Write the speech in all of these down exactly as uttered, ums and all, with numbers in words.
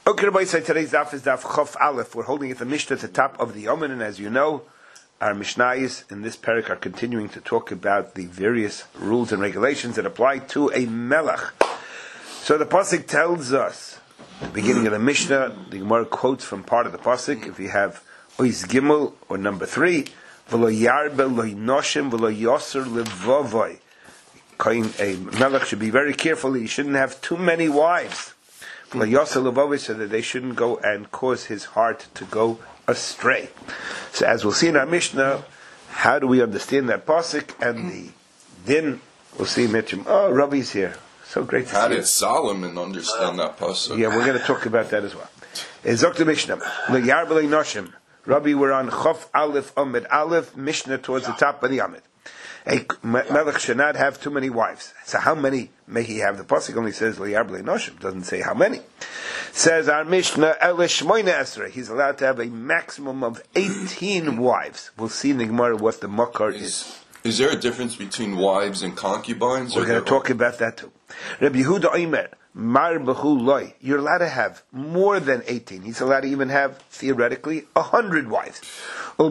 Okay, Rabbi, so today's daf is daf Chof Aleph. We're holding at the Mishnah at the top of the Yomin, and as you know, our Mishnayos in this parak are continuing to talk about the various rules and regulations that apply to a melech. So the pasuk tells us, at the beginning of the Mishnah, the Gemara quotes from part of the pasuk. If you have Ois Gimel or number three, V'lo yarbe lo yinoshim v'lo yoser levovoi. A melech should be very careful. He shouldn't have too many wives, so that they shouldn't go and cause his heart to go astray. So as we'll see in our Mishnah, how do we understand that pasuk and the din? We'll see Mitchum. Oh, Rabbi's here. So great to how see you. How did Solomon understand that pasuk? Yeah, we're going to talk about that as well. Zok Mishnah. Le'yar b'lei noshim. Rabbi, we're on Chof Aleph Amid Aleph, Mishnah towards the top of the Amid. A melech should not have too many wives. So how many may he have? The pasuk only says Le'yar b'lei noshim. Doesn't say how many. Says our Mishnah, Elish Moine Esrei. He's allowed to have a maximum of eighteen wives. We'll see in the Gemara what the makar is. Is, is there a difference between wives and concubines? We're going to talk about that too. Rabbi Yehuda Omer, Mar B'hu Loi. You're allowed to have more than eighteen. He's allowed to even have, theoretically, a hundred wives. But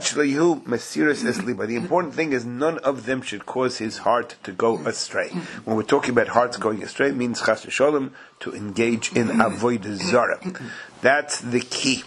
the important thing is none of them should cause his heart to go astray. When we're talking about hearts going astray, it means chas v'sholem, to engage in avodah zara. That's the key.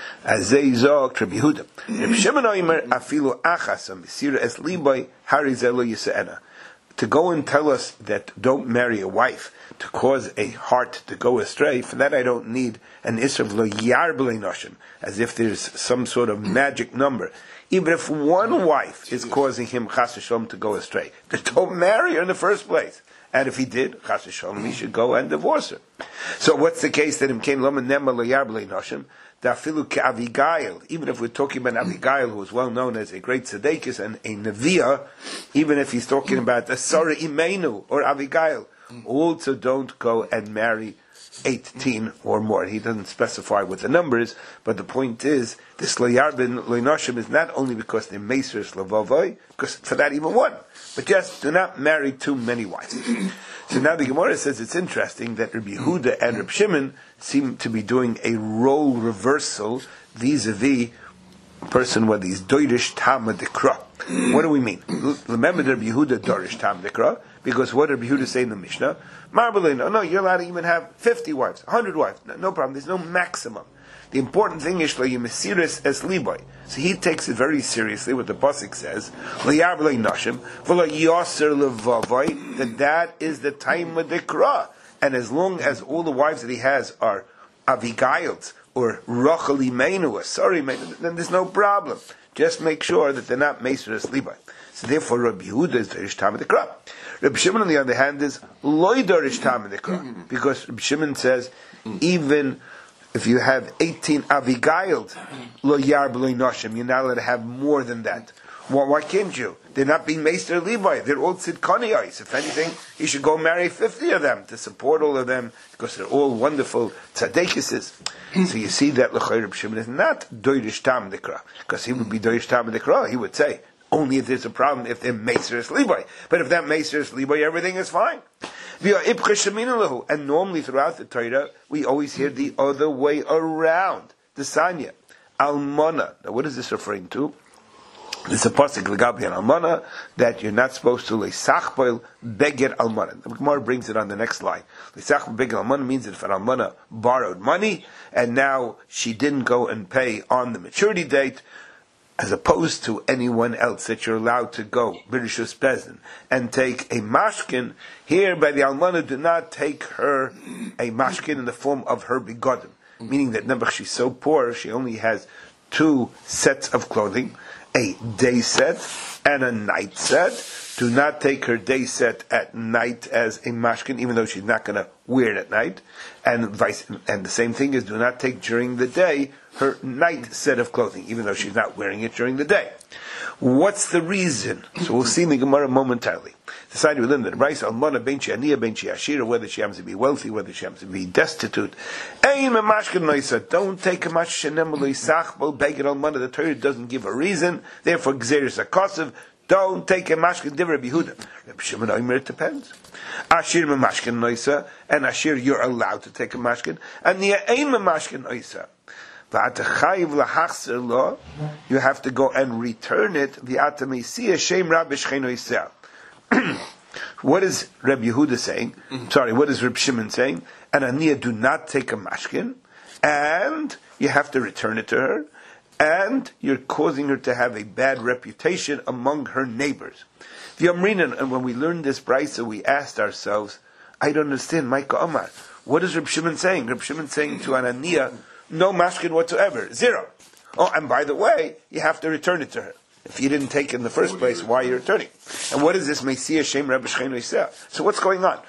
Azei zok Rabbi Yehuda. Reb Shimon Omer afilu achas misira es libay hari zelo yiseena. To go and tell us that don't marry a wife to cause a heart to go astray, for that I don't need an isra of lo yar b'lei noshim, as if there's some sort of magic number. Even if one wife is causing him chas v'sholem to go astray, don't marry her in the first place. And if he did, chas v'sholem, he should go and divorce her. So what's the case that him came loma nema lo yar b'lei noshim? Dafilu ke'Avigail, even if we're talking about Avigail, who is well known as a great tzedekis and a neviah, even if he's talking about a Sarah Imenu or Avigail, also don't go and marry eighteen or more. He doesn't specify what the number is, but the point is, this Le'yar ben Le'noshim is not only because they're Meisers Levavoi, because for that even one, but just do not marry too many wives. So now the Gemara says it's interesting that Rabbi Yehuda and Rabbi Shimon seem to be doing a role reversal vis-a-vis a person with these Doirish Tama Dekra. What do we mean? Remember that Rabbi Yehuda Doirish Tama Dekra, because what did Rabbi Yehuda say in the Mishnah? Marbelin, no, no, you're allowed to even have fifty wives, one hundred wives, no, no problem, there's no maximum. The important thing is Mesiris es liboy. So he takes it very seriously. What the pasuk says, Le'yar b'lei noshim, v'lo yoser levavoi, that that is the time of dekra. And as long as all the wives that he has are Avigail's or Rachel Imenu or Sorry, then there's no problem. Just make sure that they're not Mesiris liboy. So therefore, Rabbi Yehuda is Dorish Tam Dekra. Rabbi Shimon, on the other hand, is Loi Dorish Tam Dekra, because Rabbi Shimon says even if you have eighteen Avigailed, lo yar b'lei noshim, you're not allowed to have more than that. Why, why can't you? They're not being Meister Levi. They're all tzidkaniyos. If anything, you should go marry fifty of them to support all of them, because they're all wonderful tzadekises. So you see that l'chayr Reb Shimon is not doirish tam dekra, because he would be doirish tam dekra. He would say only if there's a problem if they're Meister Levi. But if that Meister Levi, everything is fine. And normally throughout the Torah, we always hear the other way around. The Sanya, Almana. Now what is this referring to? It's a pasuk l'gabi an Almana, that you're not supposed to leisachboil beged Almana. The Gemara brings it on the next line. Leisachboil beged Almana means that if an Almana borrowed money, and now she didn't go and pay on the maturity date, as opposed to anyone else that you're allowed to go, Birishus Bezdin, and take a mashkin, here by the Almana do not take her a mashkin in the form of her begodim. Meaning that nebuch, she's so poor, she only has two sets of clothing, a day set and a night set. Do not take her day set at night as a mashkin, even though she's not going to wear it at night. And vice, and the same thing is, do not take during the day her night set of clothing, even though she's not wearing it during the day. What's the reason? So we'll see in the Gemara momentarily. Decided within the Rice Almana ben Aniyah ben Ashira, whether she happens to be wealthy, whether she happens to be destitute. Don't take a mashkenem l'isachbol beged Almana. The Torah doesn't give a reason. Therefore, Gzeris Akosiv, Don't take a mashkin divrei Rabbi Yehuda. Rabbi Shimon Omer, it depends. Ashir memashkin noisa, and Ashir you're allowed to take a mashkin, and Nia ein memashkin noisa. You have to go and return it. What is Rabbi Yehuda saying? Sorry, what is Rabbi Shimon saying? And Aniyah, do not take a mashkin, and you have to return it to her, and you're causing her to have a bad reputation among her neighbors. The Amrinan, and when we learned this brisa, we asked ourselves, I don't understand, Micah Omar, what is Rabbi Shimon saying? Rabbi Shimon saying to Ananiah, no mashkin whatsoever, zero. Oh, and by the way, you have to return it to her. If you didn't take it in the first place, why are you returning? And what is this? Mesia Shem Rabbi Shchenu Yisrael. So what's going on?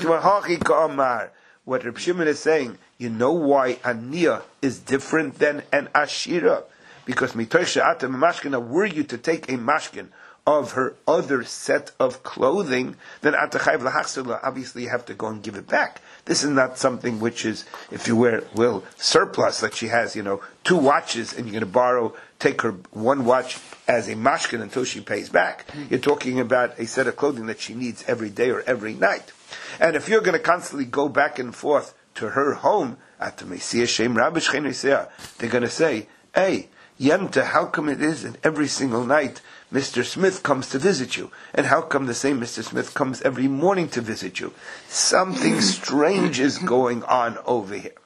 What Rabbi Shimon is saying, you know why Aniyah is different than an Ashira? Because Mitosh Atam Mashkina, were you to take a mashkin of her other set of clothing, then Atachayv Lahachsula, obviously you have to go and give it back. This is not something which is, if you wear, will, surplus, like she has, you know, two watches, and you're going to borrow, take her one watch as a mashkin until she pays back. You're talking about a set of clothing that she needs every day or every night. And if you're going to constantly go back and forth to her home, at the Messiah Shem Rabbi Shchenu Yisrael, they're going to say, hey, Yenta, how come it is that every single night Mister Smith comes to visit you? And how come the same Mister Smith comes every morning to visit you? Something strange is going on over here.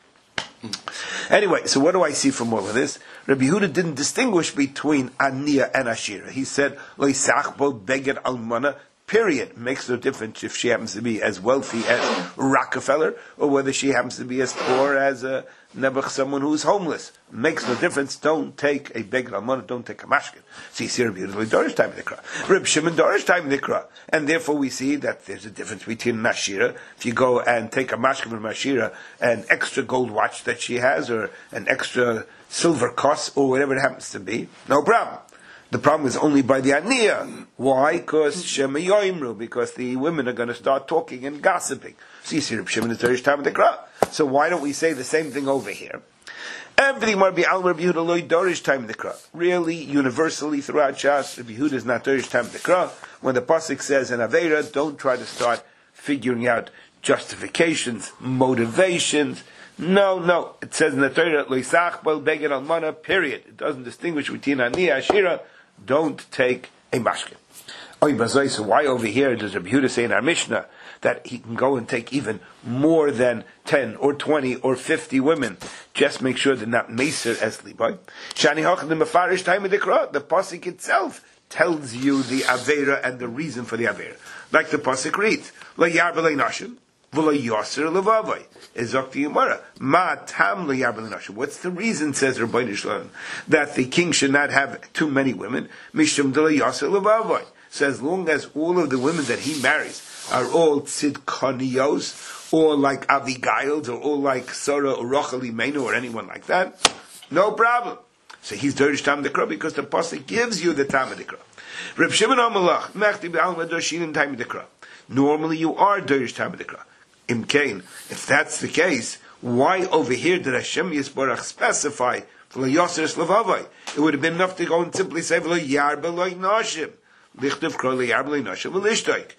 Anyway, so what do I see from all of this? Rabbi Yehuda didn't distinguish between Aniyah and Ashira. He said, Lo yisachbo beged almana, period. Makes no difference if she happens to be as wealthy as Rockefeller, or whether she happens to be as poor as a Nebuch, someone who's homeless. Makes no difference. Don't take a beged almana, don't take a mashkin. So you see Rabbi Yehuda Dorish time Nikra. Rabbi Shimon Dorish time Nikra. And therefore we see that there's a difference between an Ashira. If you go and take a mashkin from Ashira, an extra gold watch that she has, or an extra silver kos, or whatever it happens to be, no problem. The problem is only by the Aniyah. Why? Because Shema Yoimru, because the women are going to start talking and gossiping. So you see Rabbi Shimon is Dorish time Nikra. So why don't we say the same thing over here? Everything might be Al Rabbi Yehuda Loi Dorish time Nikra. Really, universally throughout Shas, Rabbi Yehuda is not Dorish time Nikra. When the pasuk says in Aveira, don't try to start figuring out justifications, motivations. No, no. It says in the Torah, Lo Yisach Bal Beged Almana, period. It doesn't distinguish between Aniyah and Ashira. Don't take a mashkin. Oy bazoi, so why over here does Rabbi Yehuda say in our Mishnah that he can go and take even more than ten or twenty or fifty women? Just make sure they're not meser as liboy. Shani hachad mefarish time of the Qur'an. The pasuk itself tells you the avera and the reason for the avera. Like the pasuk reads, La yar b'lei nashim, v'la yoser levavai. Ezok Yomara. Ma tam la yar b'lei nashim. What's the reason, says Rabbeinu Shalom, that the king should not have too many women? Mishum de la yoser levavai. So as long as all of the women that he marries are all tzidkanios, or like Avigail, or all like Sarah or Rachel Imenu, or anyone like that, no problem. So he's Dorish Tam Dekra because the pasuk gives you the Tam Dekra. Reb Shimon Amalach, Mechti B'Alma Doshin Tam Dekra. Normally you are Dorish Tam Dekra. Imkain, if that's the case, why over here did Hashem Yisborach specify V'lo Yoser Slavavai? It would have been enough to go and simply say V'lo Yar B'Loi Nashim. Lichtav Kro Yar B'Loi Nashim V'Lishtoik.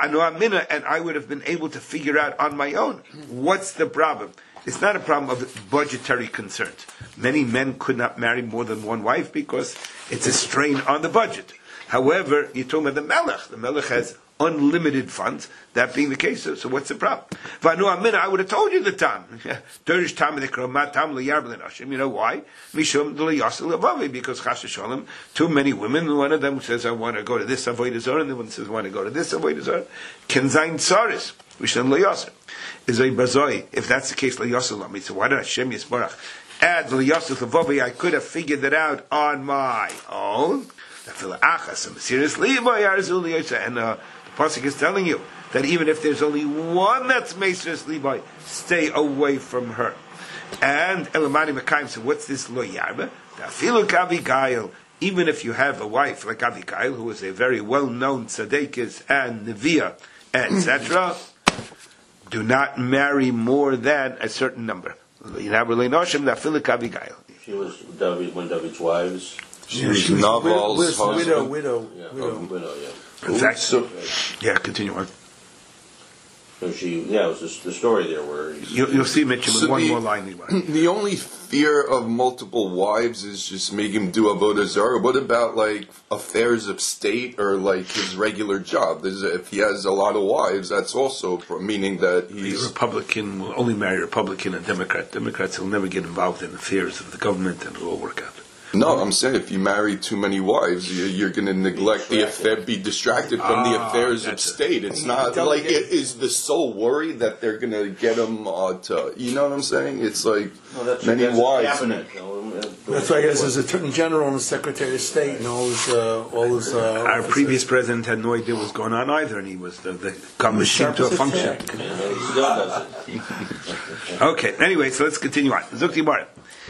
And I would have been able to figure out on my own what's the problem. It's not a problem of budgetary concerns. Many men could not marry more than one wife because it's a strain on the budget. However, you're talking about the Melech. The Melech has unlimited funds. That being the case, so, so what's the problem? I would have told you the time. You know why? Because Chas Shalom, too many women. One of them says, I want to go to this Avodah Zarah, and the one says, I want to go to this Avodah Zarah. Kenzain Tsaris. Rishon Lo Yasser. Is a bazoi. If that's the case, Lo Yasser Lami. So why did Hashem Yisbarach add Lo Yasser Lavavi? I could have figured that out on my own. And uh, the pasuk is telling you that even if there's only one that's Meisres Levi, stay away from her. And Elamani Mekayim, so what's this Lo Yarba? Avigail, even if you have a wife like Avigail, who is a very well-known tzadekis and neviah, et cetera, do not marry more than a certain number. She was David, one of David's wives. She was Naval's husband. Widow, widow, Yeah, widow. oh, widow, yeah. In fact, So, yeah, continue on. So she, yeah, it was just the story there where he's, You'll, you'll see Mitchell with So one the- more line. the only fear of multiple wives is just make him do avodah zarah. What about like affairs of state or like his regular job? There's, if he has a lot of wives, that's also pro- meaning that The he's Republican will only marry a Republican and Democrat. Democrats will never get involved in affairs of the government, and it'll all work out. no. I'm saying if you marry too many wives, you- you're going to neglect the affair, be distracted from the Ah, affairs of that's it. state. It's not Don't like get- it is the sole worry that they're going to get him uh, to. You know what I'm saying? It's like no, that's, many that's wives. cabinet. You know, That's why he has his Attorney General and his Secretary of State and all his, uh, all his, uh, Our officers. previous president had no idea what was going on either, and he was the, the government Sharp to a as a function. tack. Yeah, he still does it. Okay, anyway, so let's continue on. Zukti Bar.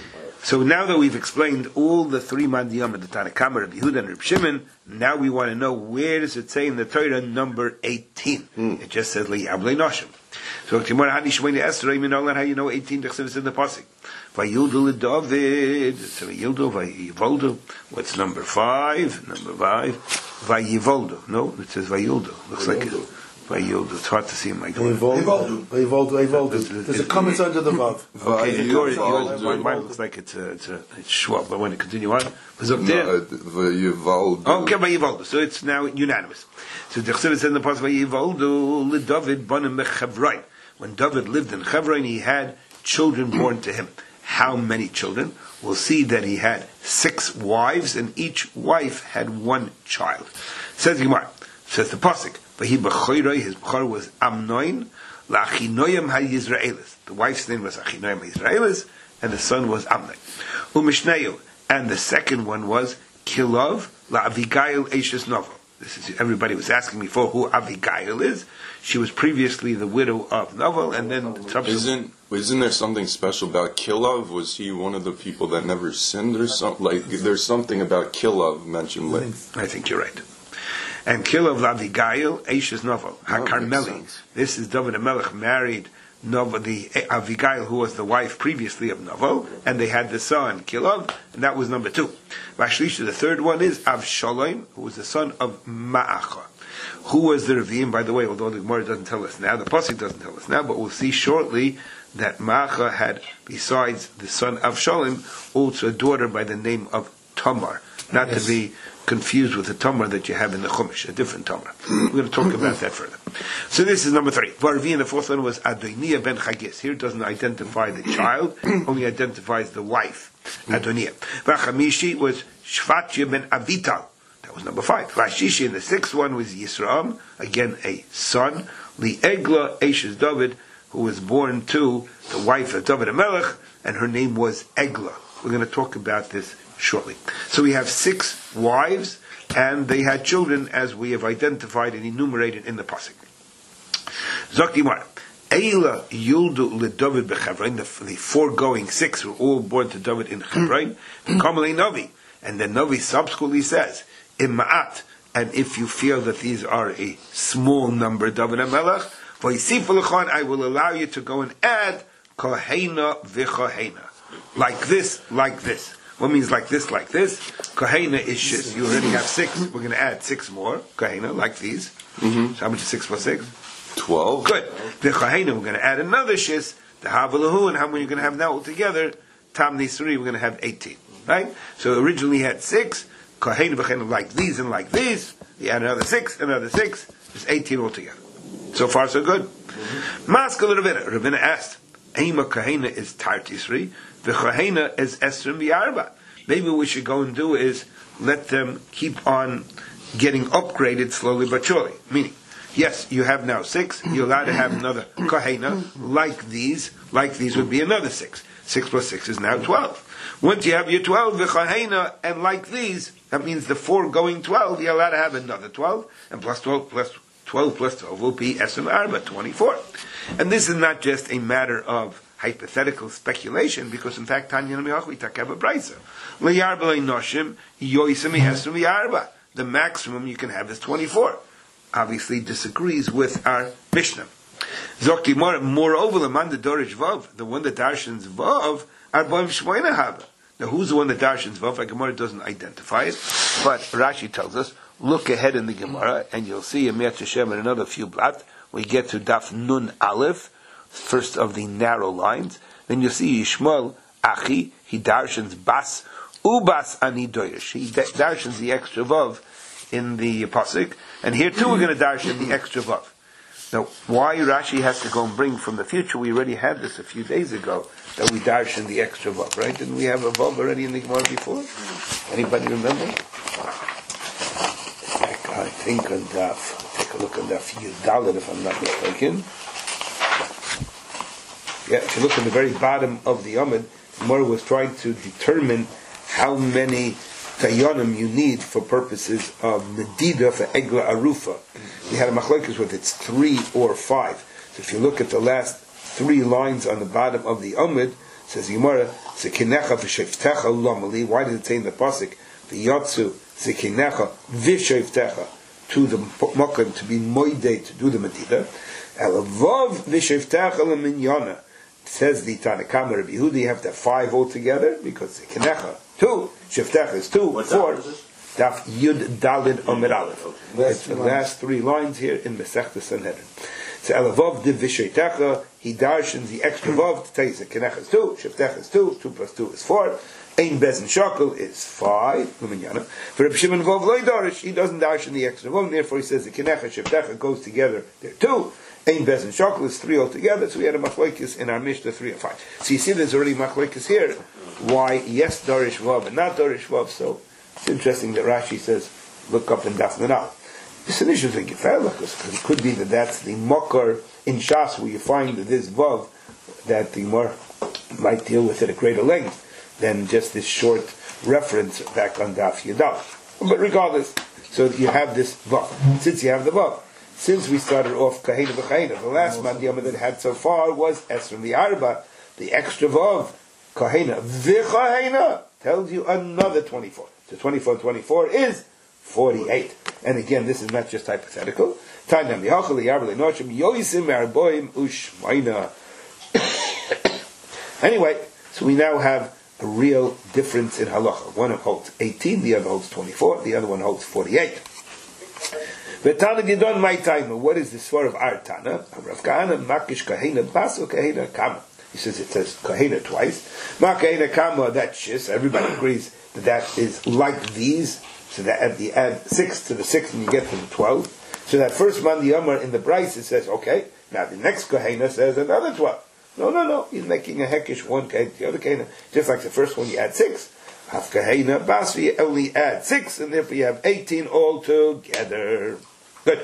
So now that we've explained all the three mandiyam of the Tanakhama, Rabbi Yehuda and Rabbi Shimon, now we want to know where does it say in the Torah number eighteen? Mm. It just says Li'ablei Noshim. So Timor Hadi Shemini Esther, you know how you know eighteen is in the pasuk. Vayildu David. So Vayildu Vayivoldu. What's number five? Number five. Vayivoldu. No, it says Vayildu. Looks like it. Vayildu. It's hard to see in my glasses. Voivoldu. Voivoldu. Voivoldu. There's a comment under the Vav. Okay, yours, yours, my, Vayivoldu. mine looks like it's a, it's a, it's Schwab, but when it continue on, was up No, there. uh, Vayivoldu. Okay, Vayivoldu. So it's now unanimous. So the Chassidus said in the past, Vayivoldu le David banim mechevrain. When David lived in Chevron, he had children born to him. How many children? We'll see that he had six wives, and each wife had one child. Says the Gemara, says the pasuk, Vahi b'choiroi, his b'chor was Amnoin, la'achinoyim ha-Yisraelis. The wife's name was Achinoyim ha-Yisraelis, and the son was Amnon. Umishneyu, and the second one was Kilov, la'avigail eishes novel. This is, everybody was asking before who Avigail is. She was previously the widow of Novel, and then subsequently. Isn't isn't there something special about Kilov? Was he one of the people that never sinned or something? Like there's something about Kilov mentioned later. I think you're right. And Kilov Avigail, Eishes Novel, That makes HaKarmeli. sense. This is David HaMelech married Novel, the Avigail, who was the wife previously of Novel, and they had the son Kilov, and that was number two. Vashlisha, the third one is Avshalom, who was the son of Ma'acha. Who was the Ravim, by the way, although the Gemara doesn't tell us now, the Pasuk doesn't tell us now, but we'll see shortly that Ma'acha had, besides the son of Shalom, also a daughter by the name of Tamar. Not yes. to be confused with the Tamar that you have in the Chumash, a different Tamar. We're going to talk about that further. So this is number three. Varvi, and the fourth one was Adoniah ben Chagis. Here it doesn't identify the child, only identifies the wife, Adoniah. Vachamishi was Shvatya ben Avital. That was number five. Vashishi, and the sixth one was Yisrael, again a son. Li'egla Eshes David, who was born to the wife of David HaMelech, and her name was Egla. We're going to talk about this shortly. So we have six wives, and they had children, as we have identified and enumerated in the pasuk. Zoktimar, Eila Yuldu LeDavid BeChavrain. The, the foregoing six were all born to David in Chavrain. Kamalei Navi, and then Navi subsequently says, Ima'at, and if you feel that these are a small number, David HaMelech, V'yisifulachan, I will allow you to go and add Kohena v'Kohena. Like this, like this. What means like this, like this? Kohena is shis. You already have six. We're going to add six more. Kohena, like these. Mm-hmm. So how much is six plus six? Twelve. Good. The Kohena, we're going to add another shis. The Havalahu, and how many are going to have now altogether? Tam Nisri, we're going to have eighteen. Right? So originally you had six. Kohena v'Kohena, like these and like these. You add another six, another six. There's eighteen altogether. So far, so good. Mask a little bit. Ravina asked, Eima Kohena is Tartisri. The Kohena is Esrim V'Arba. Maybe what we should go and do is let them keep on getting upgraded slowly but surely. Meaning, yes, you have now six, you're allowed to have another Kohena, like these, like these would be another six. Six plus six is now twelve. Once you have your twelve, the Kohena, and like these, that means the foregoing twelve, you're allowed to have another twelve, and plus twelve, plus twelve plus twelve will be Esrim Arba, twenty-four. And this is not just a matter of hypothetical speculation, because in fact, Tanya Namiach, we talk about Brisa. L'yarba le'noshim, yoisem yesrim v'yarba. The maximum you can have is twenty-four. Obviously disagrees with our Mishnah. Zokti more, moreover, the man the dorish vav, the one that darshans vav, are boim shmoina haba. Now, who's the one that darshans Vav? The Gemara doesn't identify it, but Rashi tells us, look ahead in the Gemara, and you'll see in Me'at Hashem in another few blat, we get to Daf Nun Aleph, first of the narrow lines. Then you'll see Yishmael Achi, he darshans Bas, Ubas Ani Doyesh. He darshans the extra Vav in the Pasuk, and here too we're going to darshan the extra Vav. Now, why Rashi has to go and bring from the future? We already had this a few days ago, that we darshan the extra Vav, right? Didn't we have a Vav already in the Gemara before? Anybody remember? I think on Daf, take a look on Daf Yudalit if I'm not mistaken. Yeah, if you look at the very bottom of the Amud, Gemara was trying to determine how many Tayonim you need for purposes of Medida for Egla Arufa. We had a machlokes with it's three or five. So if you look at the last three lines on the bottom of the Amud, says Gemara, Zekinecha v'sheftecha lomali. Why did it say in the pasuk v'yotzu Zekinecha v'sheftecha to the mokum to be moide to do the Medida? Elavav v'sheftecha l'minyana. Says the Tanakama Rabbi Yehuda, you have to have five altogether because Zekinecha two, Sheftech is two, what four. Daf Yud Dalid Omer Aleph. It's the last three lines here in Masechta Sanhedrin. So Elavov Div Vishaitecha, he darshans the extra Vav to tell you Zekinecha is two, Sheftech is two, two plus two is four. Ein Bezin Shakel is five. Luminyana. For Reb Shimon Vav Loi Darish, he doesn't darshan the extra Vav, therefore he says Zekinecha, Sheftech goes together. They're two. Ein Bezin Shakel is three altogether, so we had a machlokes in our Mishnah three and five. So you see there's already machlokes here. Why yes Darish Vav and not Darish Vav? So it's interesting that Rashi says, look up in Daf Nanal. This initial thing, because it could be that that's the Mokar in Shas where you find this Vav, that the more might deal with it at greater length than just this short reference back on Daf Yadal. But regardless, so you have this Vav. Since you have the Vav, since we started off Kahena V'Chahena, the last Mandiyama that had so far was Esrim the Arba, the extra Vav, Kahena V'Chahena, tells you another twenty-four. So twenty-four, twenty-four is forty-eight. And again, this is not just hypothetical. Anyway, so we now have a real difference in halacha. One holds eighteen, the other holds twenty-four, the other one holds forty-eight. V'tana Gidon my time. What is this for of our Tana? Rav Kahana makish kahena bas or kahena kama. He says it says kahena twice. Ma kahena kama, that's just everybody agrees that that is like these. So that at the add six to the six and you get to the twelve. So that first man the Yomar in the Bryce it says okay. Now the next kahena says another twelve. No, no, no. He's making a hekish one kahena, the other kahena. Just like the first one, you add six. Half kahena bas, you only add six, and therefore you have eighteen all together. Good.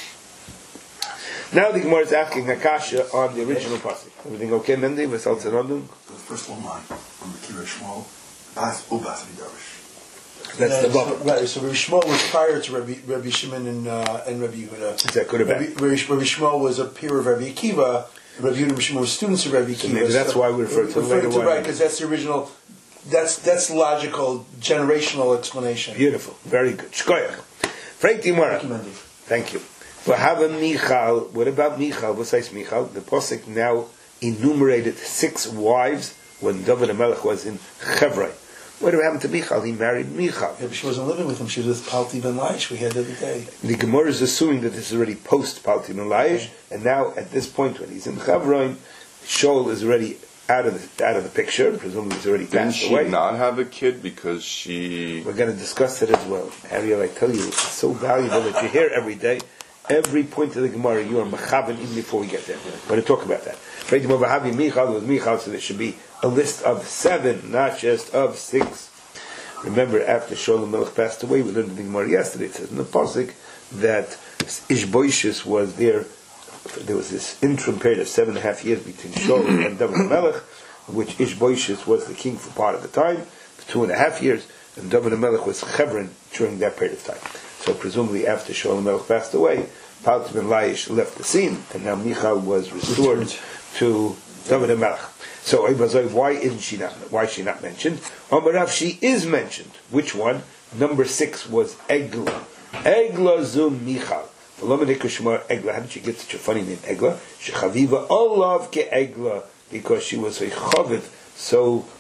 Now the Gemara is asking Akasha on the original pasuk. Everything okay, Mendy? The first one line from the Kira Shmuel, Bas Ubas Vidarish. That's the bubble. Right. So Rabbi Shmuel was prior to Rabbi, Rabbi Shimon and uh, and Rabbi Yehuda. Is that good or bad? Rabbi, Rabbi, Rabbi Shmuel was a peer of Rabbi Akiva. Rabbi Yehuda and Rabbi Shimon were students of Rabbi Akiva. So maybe that's so why we refer to refer later to one. right because that's the original. That's that's logical generational explanation. Beautiful, very good. Shkoyach. Freiti Mara. Thank you. V'hava Michal. What about Michal? What says Michal? The posuk now enumerated six wives when David HaMelech was in Chevron. What happened to Michal? He married Michal. Yeah, but she wasn't living with him. She was with Palti ben Laish. We had the other day. The Gemara is assuming that this is already post Palti ben Laish, okay. And now at this point when he's in Chevron, Shaul is already out of the out of the picture. Presumably he's already Didn't passed she away. not have a kid because she? We're going to discuss it as well. Ariel, I tell you, it's so valuable that you're here every day. Every point of the Gemara, you are mechaven even before we get there. We're going to talk about that. Michal was Michal, so there should be a list of seven, not just of six. Remember, after Shaul Melech passed away, we learned in the Gemara yesterday. It says in the pasuk that Ishboishis was there. There was this interim period of seven and a half years between Shaul and David Melech, in which Ishboishis was the king for part of the time, for two and a half years, and David Melech was Chevron during that period of time. So presumably after Shaul Melech passed away, Palti ben Laish left the scene, and now Michal was restored to David Melech. So why isn't she not? Why is she not mentioned? Amarav, she is mentioned. Which one? Number six was Egla. Egla zum Michal. How did she get such a funny name, Egla? Shechaviva olav ke Egla, because she was a chavit so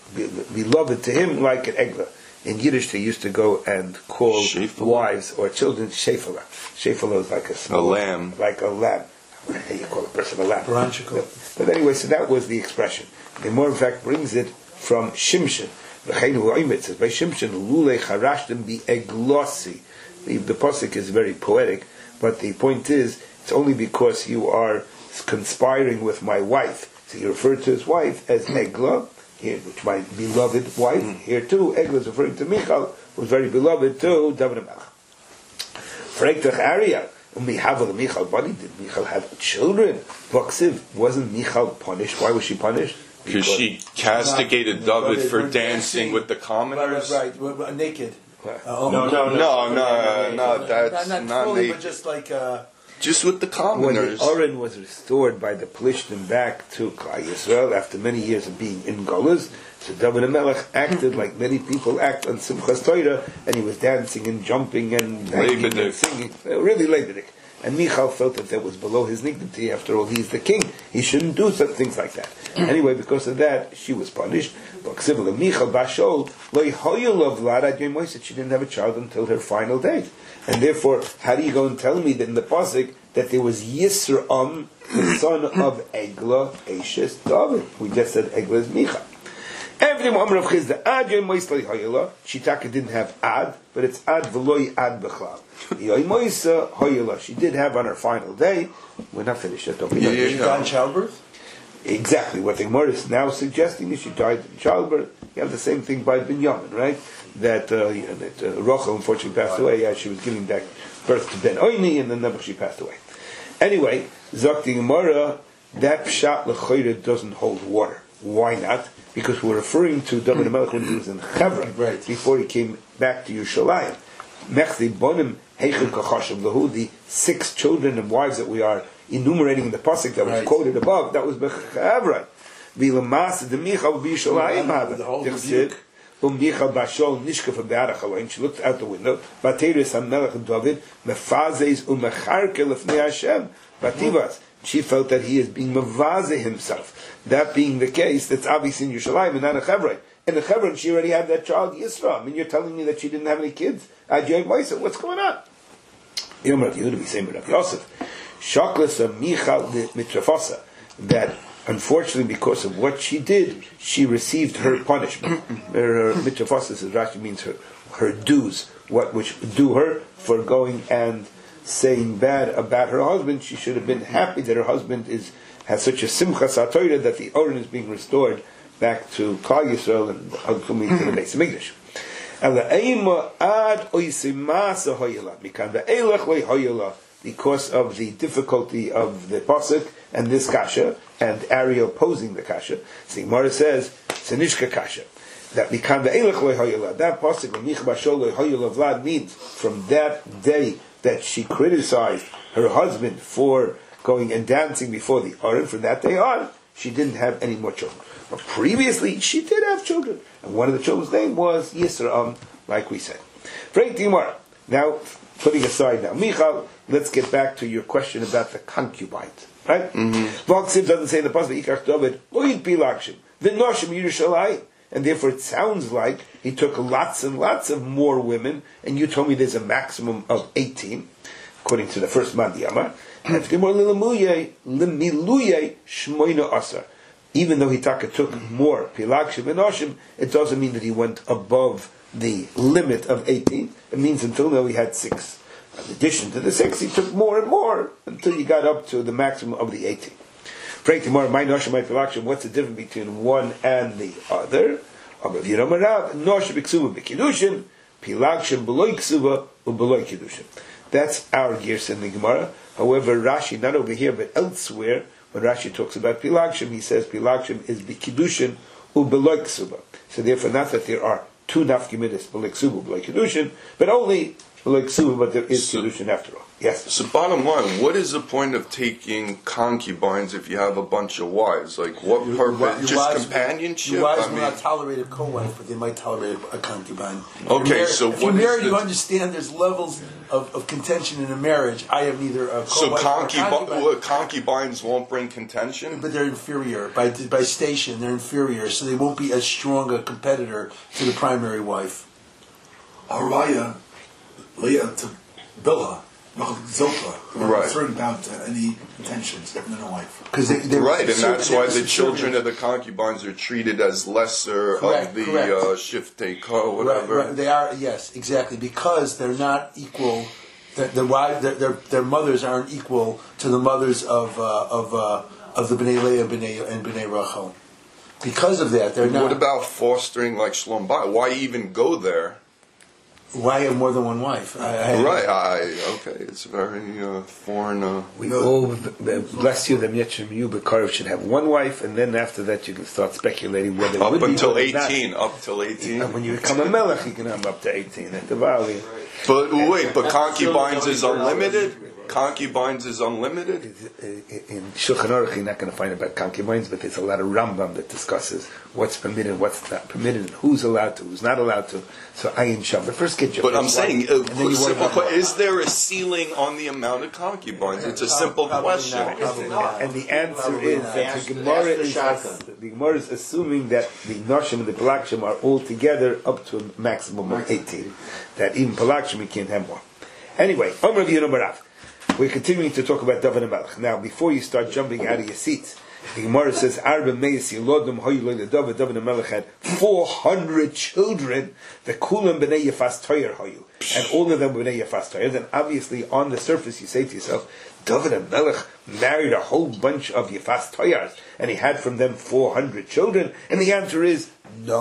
be, beloved to him like an egla. In Yiddish, they used to go and call Shefala. wives or children shefala. Shefala is like a small, A lamb. like a lamb. How you call a person a lamb? Baranchiko. But anyway, so that was the expression. The more, in fact, brings it from Shimshon. V'cheinu ha'omet says by Shimshon, lule charashtem bi eglosi. The, the pasuk is very poetic, but the point is, it's only because you are conspiring with my wife. So he referred to his wife as Egla, here, which my beloved wife. Mm. Here too, Egla is referring to Michal, who was very beloved to David HaMelech. Frektach Ariel, Umihavel Michal body. Did Michal have children? Vaksiv, wasn't Michal punished? Why was she punished? Because she castigated David for dancing with the commoners. Right, right, right, naked. Uh, oh, No, no, no, no, no, that's not, not not fully, naked. but just like uh, Just with the When commoners. the Oren was restored by the Plishtim back to Klal Yisrael after many years of being in Golas, so David HaMelech acted like many people act on Simchas Torah, and he was dancing and jumping and dancing and singing, uh, really Leibedik. And Michal felt that that was below his dignity. After all, he's the king; he shouldn't do such things like that. Anyway, because of that, she was punished. But Michal Bashol lo said she didn't have a child until her final days, and therefore, how do you go and tell me that in the pasuk that there was Yisram, the son of Egla, Eshes David? We just said Egla is Michal. Every moment of Chizda, Ad Yom Moisla Hoyela, Shitaka didn't have Ad, but it's Ad Veloy Ad Bechlal. Yom Moisa Hoyela, she did have on her final day. We're not finished yet, don't we? Yeah, yeah, she yeah. died in childbirth. Exactly what the Gemara is now suggesting is she died in childbirth. You have the same thing by Binyamin, right? That, uh, you know, that uh, Rachel unfortunately passed away as she was giving back birth to Ben Oini, and then never she passed away. Anyway, Zakti Gemara, that Pshat L'choyre doesn't hold water. Why not? Because we're referring to David HaMelech when he was in Hebron, Right. before he came back to Yerushalayim. Mechzi Bonim Heichel Kachashav Lahu, the six children and wives that we are enumerating in the pasuk that was Right. quoted above, that was Bechevron. V'lamas de Michal b'Yishalayim The whole haba. Dichsid, Michal bashol nishka from Be'arachaloin. She looked out the window. Bateris HaMelech David mefazes umecharke lefnei Hashem. Bativas. She felt that he is being mevaze himself. That being the case, that's obvious in Yerushalayim and not in Hebron. In the Hebron, she already had that child Yisra. I mean, you're telling me that she didn't have any kids. Adiyah Moisa, what's going on? Yom Rav Yehuda be saying Rav Yosef. Shaklas of Michal Mitrafasa, that unfortunately because of what she did, she received her punishment. Her Mitrafasa, says Rashi, means her, her dues, what which do her for going and saying bad about her husband. She should have been happy that her husband is has such a simchas ha'torah that the Oren is being restored back to Klal Yisrael and ultimately to the Beis Hamikdash. Because of the difficulty of the pasuk and this kasha, and Ariel posing the kasha, the Gemara says, "Senishka kasha." That mikan ve'elech lo hoyela. That pasuk of Micha Bashol lo hoyela Vlad means from that day that she criticized her husband for going and dancing before the Aron, from that day on, she didn't have any more children. But previously, she did have children. And one of the children's name was Yisrael, like we said. Frank Timar. Now, putting aside now, Michal, let's get back to your question about the concubines. Right? Mm-hmm. Vaksiv doesn't say in the Pasuk, Ikach David, Oid Pilakshim, V'noshim Yerushalayim. And therefore it sounds like he took lots and lots of more women, and you told me there's a maximum of eighteen, according to the first Madiyama. Even though Hitaka took more Pilakshim and Oshim, it doesn't mean that he went above the limit of eighteen. It means until now he had six. In addition to the six, he took more and more until he got up to the maximum of the eighteen. What's the difference between one and the other? That's our gears in the Gemara. However, Rashi, not over here but elsewhere, when Rashi talks about Pilakshim, he says Pilakshim is Bikidushin u'beloy ksuba. So therefore, not that there are two nafkimidas, beloy ksuba, beloy kedushin, but only beloy ksuba, but there is kedushin after all. Yes. So bottom line, what is the point of taking concubines if you have a bunch of wives? Like what Your- purpose? your Just wives- companionship? Your wives I will mean, not tolerate a co-wife, but they might tolerate a concubine. If Okay, you're married- so if what you're is married, the- you understand there's levels of, of contention in a marriage. I have neither a co-wife so or a concubi- concubine. what, concubines won't bring contention? But they're inferior by by station. They're inferior, so they won't be as strong a competitor to the primary wife. Araya, Leah to Bilhah, Zilpah, were Right. referring down to any intentions, even in a wife. Because they, they Right, and subservient- that's why they the were children subservient. of the concubines are treated as lesser Correct, of the correct. uh, shiftei ko, Right, whatever. right, they are, yes, exactly, because they're not equal. The, the wives, their, their their mothers aren't equal to the mothers of uh, of uh, of the Bnei Leah Bnei, and Bnei Rachel. Because of that, they're not. What about fostering like Shlom Bayit? Why even go there? Why have more than one wife? I, I, Right, I, okay, it's very uh, foreign. Uh, We all b- bless you, the Yetchem you, Bekarov should have one wife, and then after that you can start speculating whether it up would be until or not. eighteen, up till eighteen. And when you become a melech, you can have up to eighteen at the valley. But wait, but concubines is unlimited? Concubines is unlimited? In Shulchan Aruch, you're not going to find about concubines, but there's a lot of Rambam that discusses what's permitted, what's not permitted, and who's allowed to, who's not allowed to. So Ayin Sham. But first get your But I'm first saying, wife, uh, and then you simple work on- que- is there a ceiling on the amount of concubines? It's a simple Probably question. not, probably not. And the answer Probably is not. that Ask the the- Gemara ask the is shotgun. the Gemara is assuming that the Noshim and the Pelakshim are all together up to a maximum of eighteen. That even Pelakshim you can't have more. Anyway, Omer V'Yonah Barav. We're continuing to talk about David HaMelech. Now, before you start jumping out of your seats, the Gemara says, Arba Meis Yilodom Hoyloy David, David HaMelech had four hundred children, the Kulam B'nei Yefas Toyer Hoyu, and all of them were B'nei Yefas Toyer. Then obviously, on the surface, you say to yourself, David HaMelech married a whole bunch of Yefas Toyars, and he had from them four hundred children, and the answer is,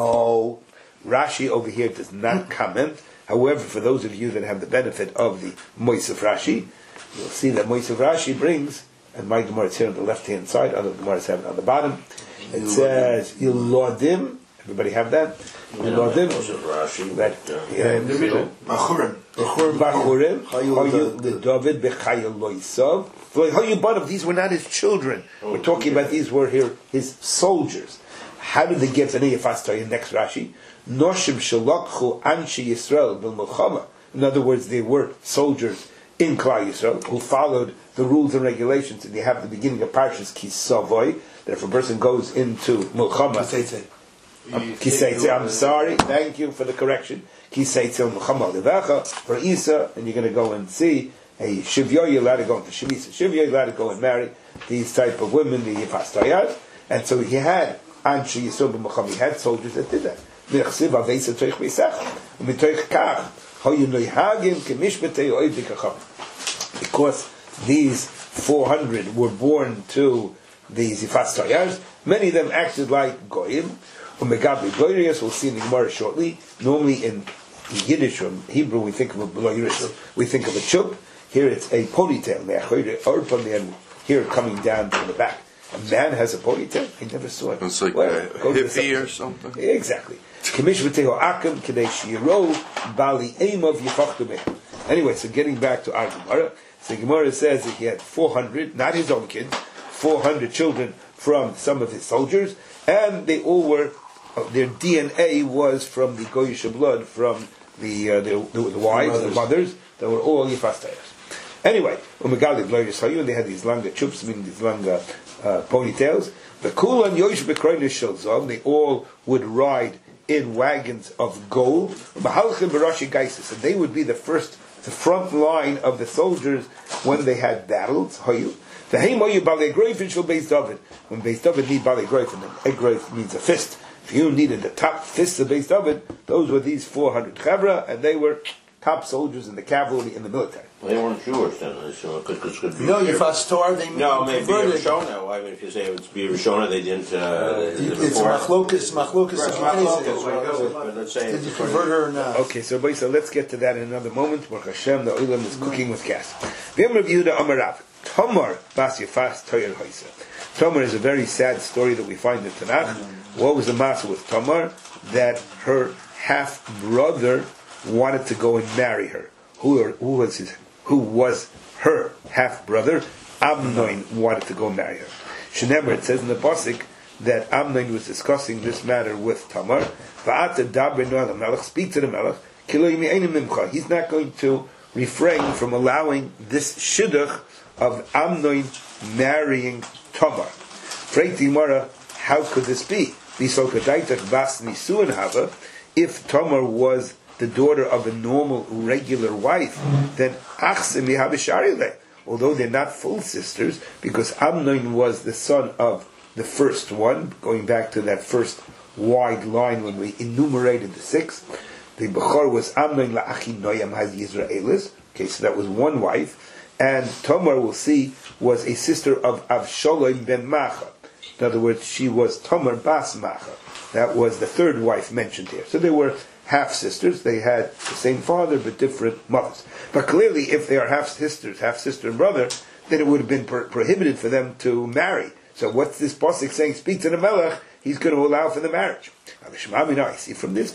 no. Rashi over here does not comment. However, for those of you that have the benefit of the Moisef Rashi, you'll see that Moisef Rashi brings, and my Gemara is here on the left-hand side, other Gemaras have it on the bottom. It says, Yilodim, everybody have that? Yilodim, Rashi. that, yeah, in the middle. Machurim. Bachurim, Hayu David Bechayel Loisov. Hayu Banav, these were not his children. We're talking about these were here his soldiers. How did they get Bnei Yefas Toyer? Next Rashi. Noshim Shalakhu Anshi Yisrael Bil Milchama. In other words, they were soldiers in Klal Yisrael who followed the rules and regulations. And you have the beginning of Parshas Kisavoy, that if a person goes into Milchama, Kiseitze. Kiseitze, I'm sorry, thank you for the correction. Kiseitze Milchama Levacha for Isa, and you're going to go and see a Shivyo, you're allowed to go into Shemisa. Shivyo, you're allowed to go and marry these type of women, the Yefas Toyar. And so he had Anshi Yisrael B'Milchama, he had soldiers that did that. Because these four hundred were born to these Yefas Toyars, many of them acted like Goyim. We'll see in the Gemara shortly. Normally in Yiddish or Hebrew we think of a Beloiris, we think of a chup. Here it's a ponytail. Here coming down from the back. A man has a ponytail? I never saw it. It's like Well, a go to the hippie or section. something. Exactly. Anyway, so getting back to our Gemara. So Gemara says that he had four hundred, not his own kids, four hundred children from some of his soldiers, and they all were, uh, their D N A was from the Goyish blood, from the, uh, the, the, the wives, the mothers, that were all Yefas Toyars. Anyway, and they had these longer chups, meaning these longer uh, ponytails. The Kulan Yosh Bekroinish Shalzov, they all would ride in wagons of gold. Mahalchim Barashi Gaisis, and they would be the first, the front line of the soldiers when they had battles. Hayu. The Haimoyu Balei Groif and Shal Beis David. When Beis David need Balei Groif, and then Egroif means a fist. If you needed the top fists of Beis David, those were these four hundred Chavra, and they were top soldiers in the cavalry in the military. They weren't Jewish then, so it could, could, could be. No, Yefas Toyer, they No, maybe converted. Rishona. I mean, if you say it would be Rishona, they didn't. Uh, It's machlokas, machlokas Right, of machlokas, Chesed. right, go with, but let's say Did you it's convert her or not? Okay, so everybody, so let's get to that in another moment. Baruch Hashem, the Olam is cooking with gas. V'yom Rav Yehuda Amarav, Tamar bas Yefas Toyer Hoysa. Tamar is a very sad story that we find in Tanakh. What was the matter with Tamar? That her half brother wanted to go and marry her. Who, who was his? Who was her half brother Amnon wanted to go marry her. Shenemer, it says in the pasuk that Amnon was discussing this matter with Tamar. Speak to the Melech. He's not going to refrain from allowing this shidduch of Amnon marrying Tamar. How could this be? If Tamar was the daughter of a normal, regular wife, then although they're not full sisters, because Amnon was the son of the first one, going back to that first wide line when we enumerated the six, the Bechor was Amnon la'achinoyam has Yisraelis. Okay, so that was one wife, and Tamar, we'll see, was a sister of Avshalom ben Macha. In other words, she was Tamar bas Macha. That was the third wife mentioned here. So they were half sisters. They had the same father but different mothers. But clearly, if they are half sisters, half sister and brother, then it would have been pro- prohibited for them to marry. So what's this pasuk saying? Speak to the Melech. He's going to allow for the marriage. I see from this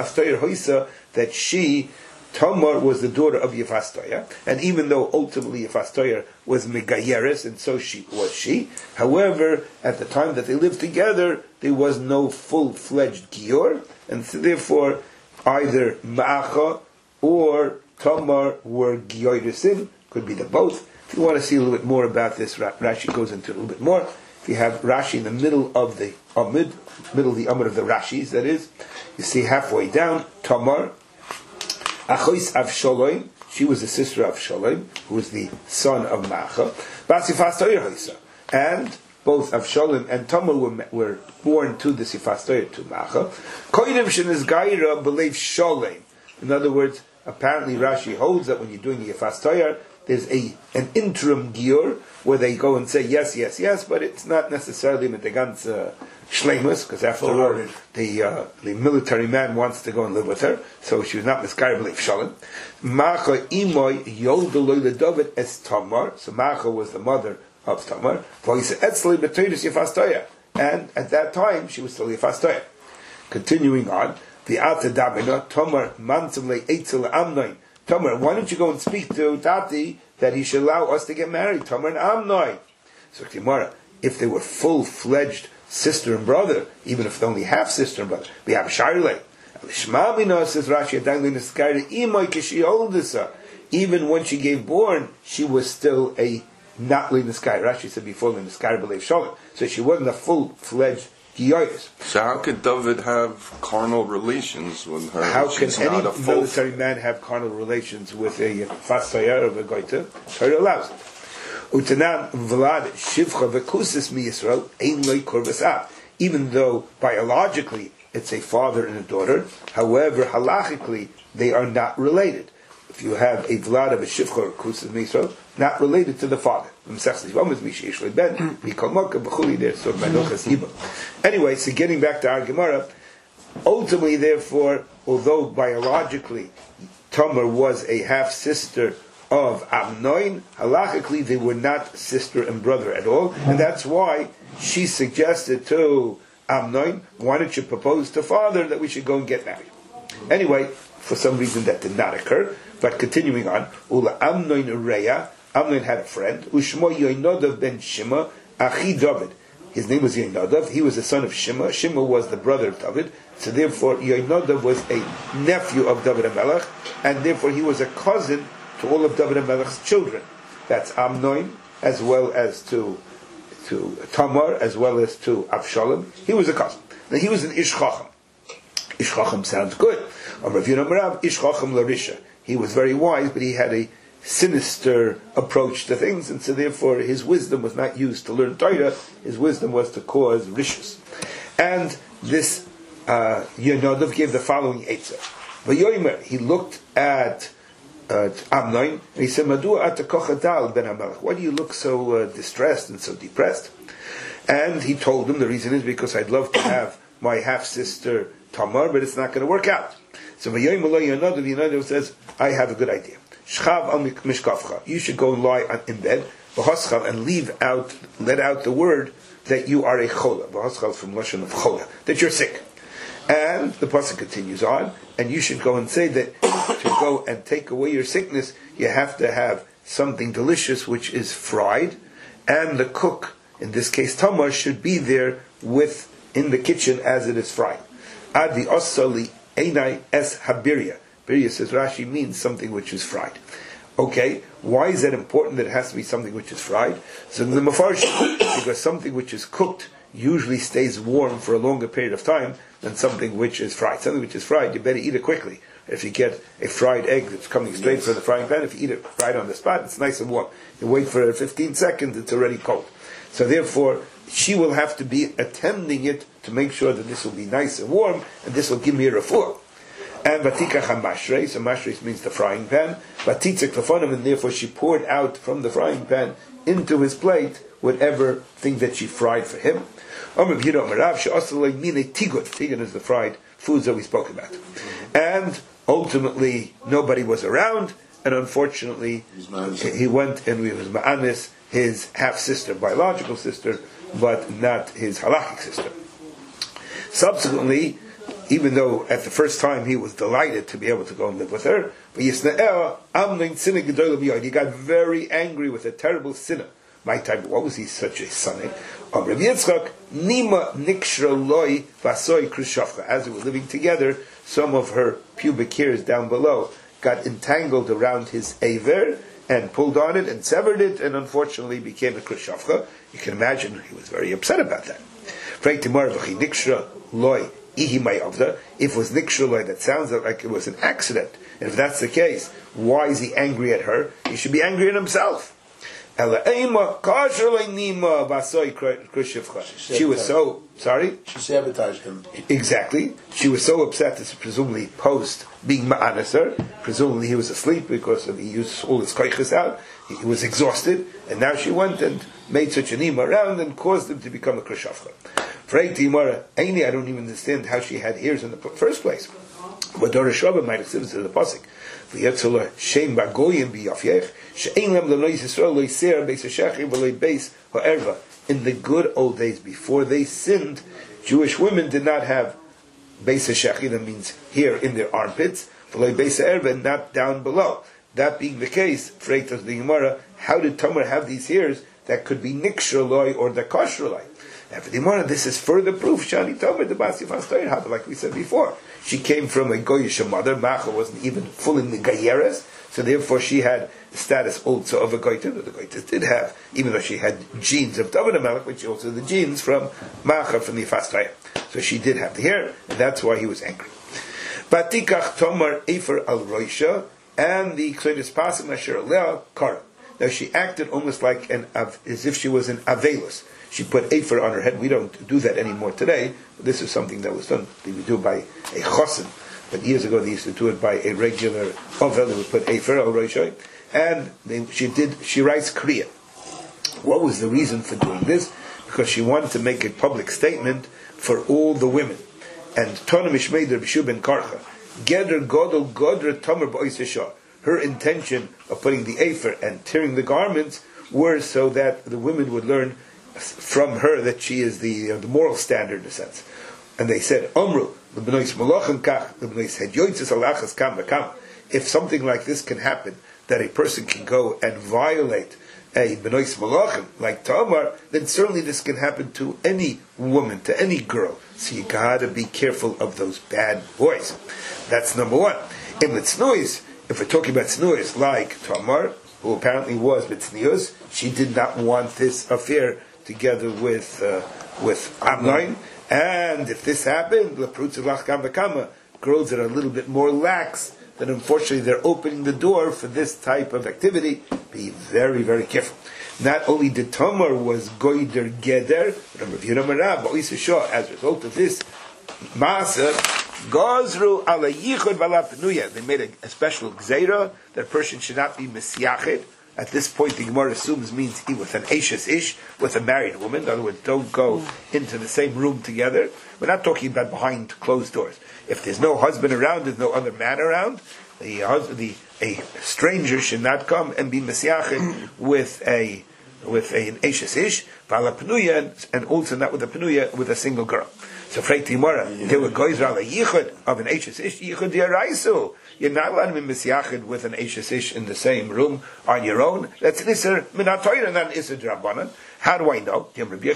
that she, Tamar, was the daughter of Yefastaya, and even though ultimately Yefastaya was Megayeres, and so she was she, however, at the time that they lived together, there was no full-fledged Gior, and so therefore either Ma'acha or Tamar were Gioirisin, could be the both. If you want to see a little bit more about this, Rashi goes into a little bit more. If you have Rashi in the middle of the Amud, middle of the Amud of the Rashis, that is, you see halfway down, Tamar, Achois Avshalom, she was the sister of Avshalom, who was the son of Macha, Basifastayr Hoisa, and both Avshalom and Tamar were, were born to the Sifastayr, to Macha. Koidim Shenes Gaira Belev Shalom. In other words, apparently Rashi holds that when you're doing the Yefastayr, there's a an interim gior where they go and say yes, yes, yes, but it's not necessarily mit the ganze shleimus, because after all, the uh, the military man wants to go and live with her, so she was not miskayir b'leif shalom. Macha imoy yoldoloi leDavid es Tamar, so Macha was the mother of Tamar. V'yis b'toydus Yefastaya, and at that time she was still Yefastaya. Continuing on, the Alta Damina Tamar mansam le'etzel Amnon. Tamar, why don't you go and speak to Tati that he should allow us to get married? Tamar and Amnon. So Gemara, if they were full-fledged sister and brother, even if they're only half sister and brother, we have Sharilei. Lishmamina, says Rashi, even when she gave born, she was still a not Liniskai. Rashi said before Liniskai b'leif shalom. So she wasn't a full-fledged Giyotis. So how could David have carnal relations with her? How can She's any not a full military man have carnal relations with a Fasayar of a Goita? Torah allows it. Utanam Vlad Shivcha Vekusis Mi Yisrael Ein Loi Korvasab. Even though biologically it's a father and a daughter, however, halachically they are not related. If you have a Vlad of a Shivcha or Kusis Mi Yisrael, not related to the father. Anyway, so getting back to our Gemara, ultimately, therefore, although biologically Tamar was a half sister of Amnon, halachically they were not sister and brother at all, and that's why she suggested to Amnon, why don't you propose to father that we should go and get married? Anyway, for some reason that did not occur, but continuing on, Ula Amnon Reya, Amnon had a friend, Ushmo Yoinadav ben Shima, Achi David. His name was Yoinadav. He was the son of Shima. Shima was the brother of David. So therefore, Yoinadav was a nephew of David HaMelech, and therefore he was a cousin to all of David HaMelech's children. That's Amnon, as well as to to Tamar, as well as to Avshalom. He was a cousin. Now he was an Ish Chacham. Ish Chacham sounds good. Rav Yonah Marav, Ish Chacham Larisha. He was very wise, but he had a sinister approach to things, and so therefore his wisdom was not used to learn Torah. His wisdom was to cause rishus. And this uh, Yonadav gave the following eitzah. V'yomer, he looked at uh, Amnon and he said, "Madua atakochadal ben Hamelech? Why do you look so uh, distressed and so depressed?" And he told him the reason is because I'd love to have my half sister Tamar, but it's not going to work out. So V'yomer lo Yonadav, Yonadav says, "I have a good idea. Shchav al mishkafcha. You should go and lie in bed. V'haschav, and leave out, let out the word that you are a chola. V'haschav from lashon of chola, that you're sick. And the pasuk continues on, and you should go and say that to go and take away your sickness, you have to have something delicious which is fried, and the cook, in this case Tamar, should be there with in the kitchen as it is fried. Adi osali einai es habiria. Biria, says Rashi, means something which is fried. Okay, why is that important that it has to be something which is fried? So the Mefarsh, because something which is cooked usually stays warm for a longer period of time than something which is fried. Something which is fried, you better eat it quickly. If you get a fried egg that's coming straight yes. from the frying pan, if you eat it fried on the spot, it's nice and warm. You wait for fifteen seconds, it's already cold. So therefore, she will have to be attending it to make sure that this will be nice and warm, and this will give me a refuah. And vatikach hamashrei, so mashrei means the frying pan. Vatitzek lefonim, and therefore she poured out from the frying pan into his plate whatever thing that she fried for him. Tigun is the fried foods that we spoke about. And ultimately, nobody was around, and unfortunately, he went and he was ma'anis, his half-sister, biological sister, but not his halachic sister. Subsequently, even though at the first time he was delighted to be able to go and live with her, he got very angry with a terrible sinner. My time, what was he such a son? As they were living together, some of her pubic hairs down below got entangled around his aver and pulled on it and severed it, and unfortunately became a krishafcha. You can imagine he was very upset about that. If it was niksha loy, that sounds like it was an accident. And if that's the case, why is he angry at her? He should be angry at himself. She was so sorry. She sabotaged him. Exactly. She was so upset that presumably post being ma'aneser, presumably he was asleep because of, he used all his koiches out. He, he was exhausted, and now she went and made such an ima around and caused him to become a krishafcha. Freit Timara, Aini, I don't even understand how she had ears in the first place. What Dora Shava might have said in the pasuk. V'yetzola shem bagoyim biyafyech she'ein lem l'nois Yisrael loiser beis hashachim v'loi beis ha'erva. In the good old days before they sinned, Jewish women did not have beis hashachim, that means here in their armpits, v'loi beis ha'erva, not down below. That being the case, freitas the Gemara, how did Tamar have these hairs that could be niksher loy or the kosher loy? And for the Gemara, this is further proof. Shani Tamar the Basi Fastoyin, like we said before, she came from a goyish mother. Macha wasn't even full in the gayeres, so therefore she had the status also of a goiter. The goitas did have, even though she had genes of David HaMelech, but she also had the genes from Macha from the Fastoyin. So she did have the hair, and that's why he was angry. Batikach Tamar Efer al Roisha, and the Ksodis Pasim Asher Lea Kara. Now she acted almost like an as if she was an avelus. She put afer on her head. We don't do that anymore today. This is something that was done. They would do by a chosin, but years ago they used to do it by a regular ovel. They would put afer al roishay, and they, she did. She writes kriya. What was the reason for doing this? Because she wanted to make a public statement for all the women. And Tona Mishmeider B'Shu ben Karcha, Geder Godel Godre Tomer B'Oisesha. Her intention of putting the afer and tearing the garments were so that the women would learn from her that she is the, you know, the moral standard in a sense. And they said, Omru, if something like this can happen, that a person can go and violate a benois malachim like Tamar, then certainly this can happen to any woman, to any girl. So you gotta be careful of those bad boys. That's number one. In Mitznois, if we're talking about tznuis like Tamar, who apparently was Mitznius, she did not want this affair together with uh, with Amnon. And if this happened, girls that are a little bit more lax, then unfortunately they're opening the door for this type of activity. Be very, very careful. Not only did Tamar was goider geder, as a result of this Maaseh, Gozru ala yichud v'ala, they made a, a special gzeira that a person should not be misyachid. At this point, the Gemara assumes means he with an ashes ish, with a married woman. In other words, don't go into the same room together. We're not talking about behind closed doors. If there's no husband around, there's no other man around, the husband, the a stranger should not come and be misyachid with a with a, an ashes ish, v'ala penuya, and also not with a penuya, with a single girl. So Freit Timora, they were goys around a yichud of an Eishes Ish, yichud diaraisu. You're not allowed to be misyachid with an Eishes Ish in the same room on your own. That's an Isser Minat Torah, not an Isser Drabanan. How do I know?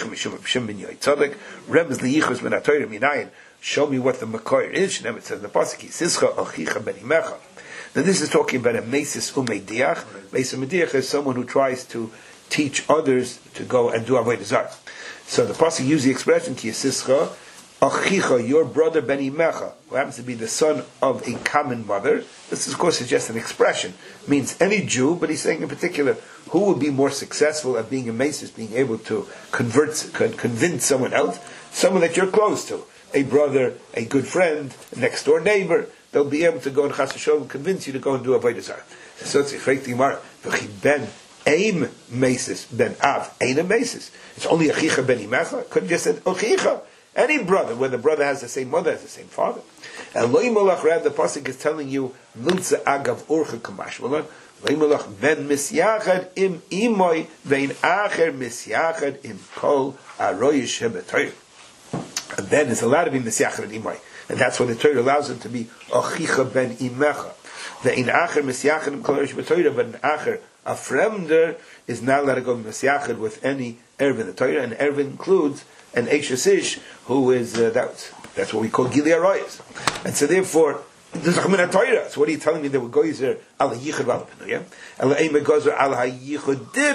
Show me what the Makor is. It says in the Pasuk, Sischa Achicha Benimecha. Now this is talking about a Mesis Umediach. Mesis Umediach is someone who tries to teach others to go and do Avodah Zarah. So the Pasuk uses the expression, Ki Sischa Achicha, your brother Benimecha, who happens to be the son of a common mother. This, of course, is just an expression. It means any Jew, but he's saying in particular, who would be more successful at being a Mesis, being able to convert, convince someone else? Someone that you're close to. A brother, a good friend, a next door neighbor. They'll be able to go and Chas V'Sholom and convince you to go and do Avodah Zarah. So it's Freit Timora. V'chi ben aim Mesis, ben av, ain't a Mesis. It's only Achicha ben Imecha. Could have just said Achicha. Any brother, when the brother has the same mother, has the same father. And Lo Yimolach Rab, the Pasuk is telling you, Milza agav urcha kamash. Lo Yimolach ben misyachad im imoy, vein acher misyachad im kol aroyish hebetoyr. And then it's allowed to be misyachad and imoy. And that's when the Torah allows him to be Achicha ben imecha. Vein acher misyachad im kol aroyish hebetoyr, but an acher, a fremder, is not allowed to go misyachad with any ervin. The Torah, and ervin includes an Eishes Ish, who is, uh, that's, that's what we call Gili Arayos. And so therefore, there's a Chamin HaTorah. So what are you telling me? That we're going to Al HaYichud Al HaPenuya? Al HaYichud Gozer Al HaYichud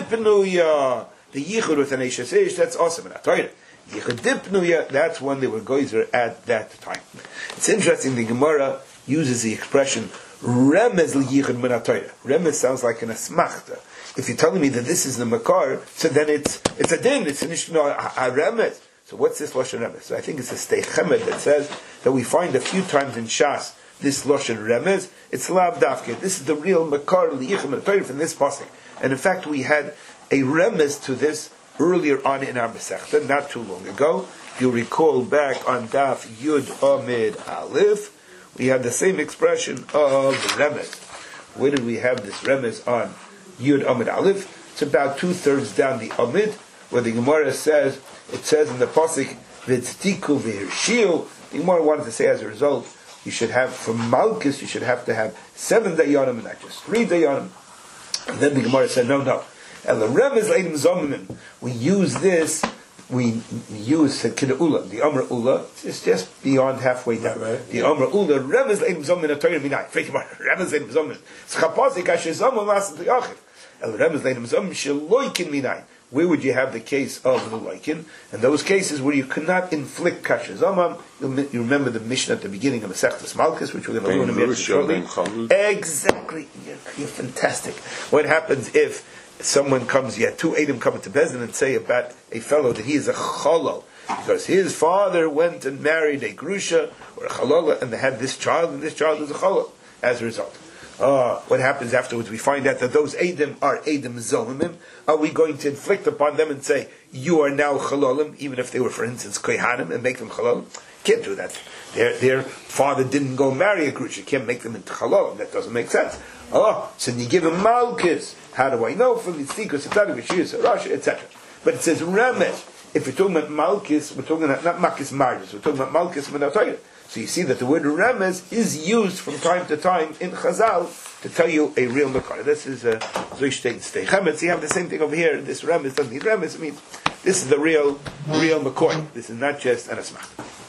Dipnuya. The Yichud with an Eishes Ish, that's awesome in HaTorah. Yichud Dipnuya, that's when they were Gozer at that time. It's interesting, the Gemara uses the expression Remez L'Yichud Min HaTorah. Remez sounds like an Asmachta. If you're telling me that this is the Makar, so then it's it's a din, it's an Ishno HaRemez. So what's this Lashon Remez? So I think it's a Steichemed that says that we find a few times in Shas this Lashon Remez. It's Lav Dafke. This is the real Makar L'Yichud Min HaTorah from this pasuk. And in fact, we had a Remez to this earlier on in our Masechta, not too long ago. If you recall back on Daf Yud Amid Aleph, we had the same expression of Remez. Where did we have this Remez on Yud Amid Aleph? It's about two thirds down the Amid, where the Gemara says, it says in the pasuk, V'tztiku v'hirshiu. The Gemara wanted to say as a result, you should have, for Malchus, you should have to have seven dayanim and not just three dayanim. And then the Gemara said, no, no. And the Remez Leidim Zomimim, we use this, we use the Kida'ula, the Amr Ula, it's just beyond halfway down. Right. The Amr Ula, Remez Leidim Zomimim, Torah Minai. Remez Leidim Zomimim. S'chapozik asher zomim lasin t'yachiv. El Remez Leidim Zomimim sheloikin minai. Where would you have the case of the loikin? And those cases where you could not inflict kasher zomam. You remember the Mishnah at the beginning of Masechtas Malchus, which we're going to learn a bit shortly. Exactly. You're, you're fantastic. What happens if someone comes, you had two Edom come to Bezdin and say about a fellow that he is a cholol, because his father went and married a grusha or a chalola, and they had this child, and this child is a cholol as a result. Uh, what happens afterwards? We find out that those Edom are Edom Zomimim. Are we going to inflict upon them and say, you are now chalolim, even if they were, for instance, kohanim, and make them chalolim? Can't do that. Their, their father didn't go marry a grusha. Can't make them into chalolim. That doesn't make sense. Oh, so you give him malchus. How do I know? From the tznikus, Russia, et cetera. But it says remesh. If we're talking about malchus, we're talking about not malchus margis. We're talking about malchus minatoyah. So you see that the word remez is used from time to time in Chazal to tell you a real makar. This is a zoishtein steichemetz. You have the same thing over here. This remez doesn't need remez. It means this is the real, real makar. This is not just an asmach.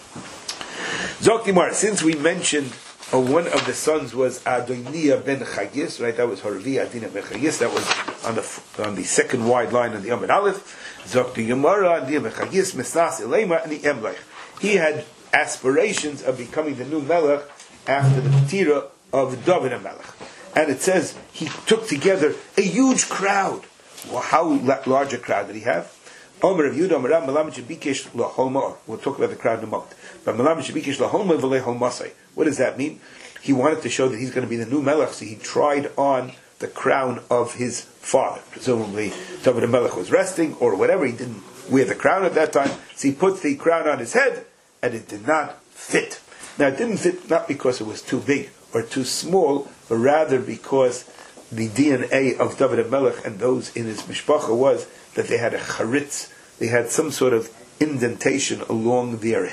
Zoktimar. Since we mentioned uh, one of the sons was Adoniah ben Chagis, right? That was Horvi Adoniah ben Chagis. That was on the on the second wide line of the Amid Aleph. Zokti Gemara Adoniah ben Chagis Mesnas Elema and the Emlech. He had aspirations of becoming the new Melech after the Tira of David HaMelech. And it says he took together a huge crowd. Well, how large a crowd did he have? Omer of Yudah, Omer Ram, Malam Shebikesh Laholma. We'll talk about the crowd in a moment. But Malam Shebikesh Laholma V'lei Holmasai. What does that mean? He wanted to show that he's going to be the new Melech, so he tried on the crown of his father. Presumably David HaMelech was resting, or whatever. He didn't wear the crown at that time. So he put the crown on his head, and it did not fit. Now it didn't fit not because it was too big or too small, but rather because the D N A of David HaMelech and those in his mishpacha was that they had a charitz, they had some sort of indentation along their head,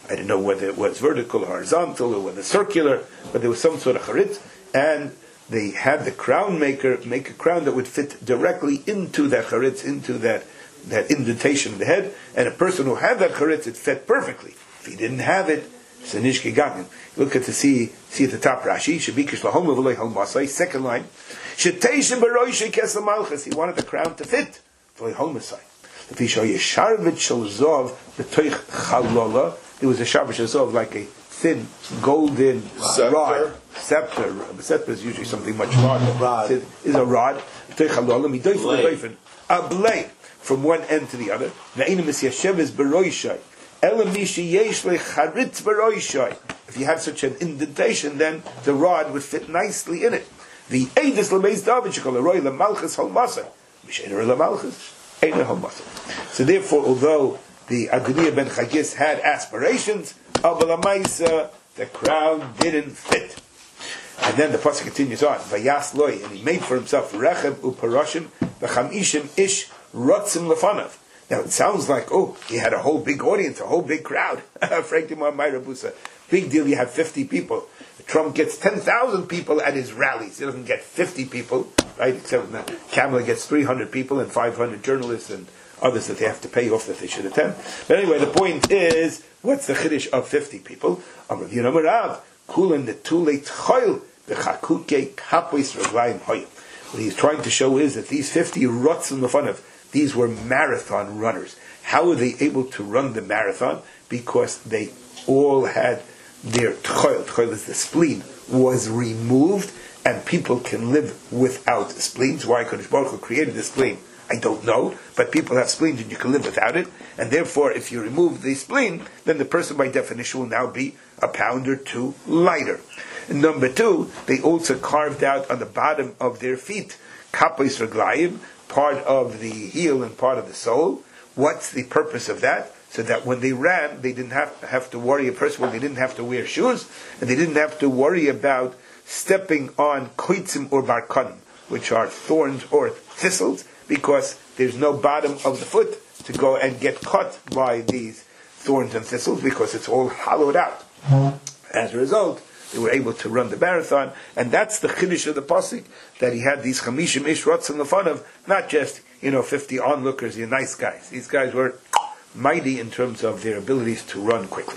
I didn't know whether it was vertical, horizontal, or whether circular, but there was some sort of charitz, and they had the crown maker make a crown that would fit directly into that charitz, into that, that indentation of the head, and a person who had that charitz, it fit perfectly. If he didn't have it, it's a nishke gamin. Look at the see, see at the top Rashi, Shabikish lahom v'lei halmasai, second line, Sheteish b'roishay kesel malchus, he wanted the crown to fit, v'lei halmasai. If he show Yesharvit shel zov b'toich chalola, it was a sharvish zov, like a thin golden scepter. rod, scepter. A scepter is usually something much larger. Rod. It is a rod. B'toich chalola, midoif Blade. l'doifen, a blade from one end to the other. Ve'enim es yesheves b'roishay, elam mishi yesh lecharitz b'roishay. If you have such an indentation, then the rod would fit nicely in it. The Eidus Lameis David Shekol Roy Lamalchus Halmasa. Mishainer Lamalchus. Einer Halmasa. So therefore, although the Adoniah ben Chagis had aspirations of a Lamaisa, the crown didn't fit. And then the pasuk continues on. Vayas loy, and he made for himself Rechem uparoshin v'chamishim ish rotzim lefanav. Now it sounds like, oh, he had a whole big audience, a whole big crowd. Frank Dimar Mayrabusa. Big deal, you have fifty people. Trump gets ten thousand people at his rallies. He doesn't get fifty people, right? Except when Kamala gets three hundred people and five hundred journalists and others that they have to pay off that they should attend. But anyway, the point is, what's the chiddush of fifty people? Amar Yonah Marav, Kulan Netulei Tchoil, B'chakuke Kapois Raglayim Hoyim. What he's trying to show is that these fifty rots in the fun of, these were marathon runners. How were they able to run the marathon? Because they all had their tchoil, tchoil is the spleen, was removed, and people can live without spleens. Why Kodesh Baruch Hu created the spleen, I don't know, but people have spleens and you can live without it, and therefore if you remove the spleen, then the person by definition will now be a pound or two lighter. And number two, they also carved out on the bottom of their feet, kapos raglayim, part of the heel and part of the sole. What's the purpose of that? So that when they ran, they didn't have, have to worry. First of all, they didn't have to wear shoes, and they didn't have to worry about stepping on koitzim or barkanim, which are thorns or thistles, because there's no bottom of the foot to go and get cut by these thorns and thistles, because it's all hollowed out. As a result, they were able to run the marathon, and that's the chiddush of the pasuk, that he had these chamishim ish rotzim lefanov, not just, you know, fifty onlookers, you nice guys. These guys were mighty in terms of their abilities to run quickly.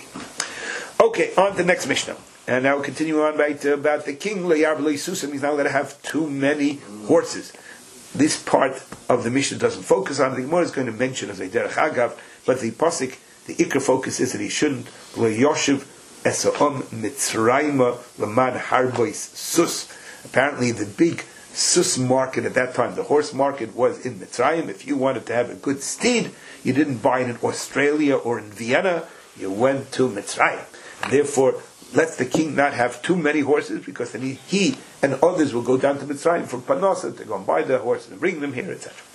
Okay, on to the next Mishnah. And now we continue on right, uh, about the king, Le'yar B'lei Susim. He's now going to have too many horses. This part of the Mishnah doesn't focus on it. The Gemara is going to mention as a derech agav, but the pasuk, the ikar focus is that he shouldn't Le'yoshiv Esa'om Mitzrayma L'man Harbois Sus. Apparently the big Sus market at that time, the horse market, was in Mitzrayim. If you wanted to have a good steed, you didn't buy it in Australia or in Vienna, you went to Mitzrayim. And therefore, let the king not have too many horses, because then he, he and others will go down to Mitzrayim from Panosa to go and buy the horses and bring them here, et cetera.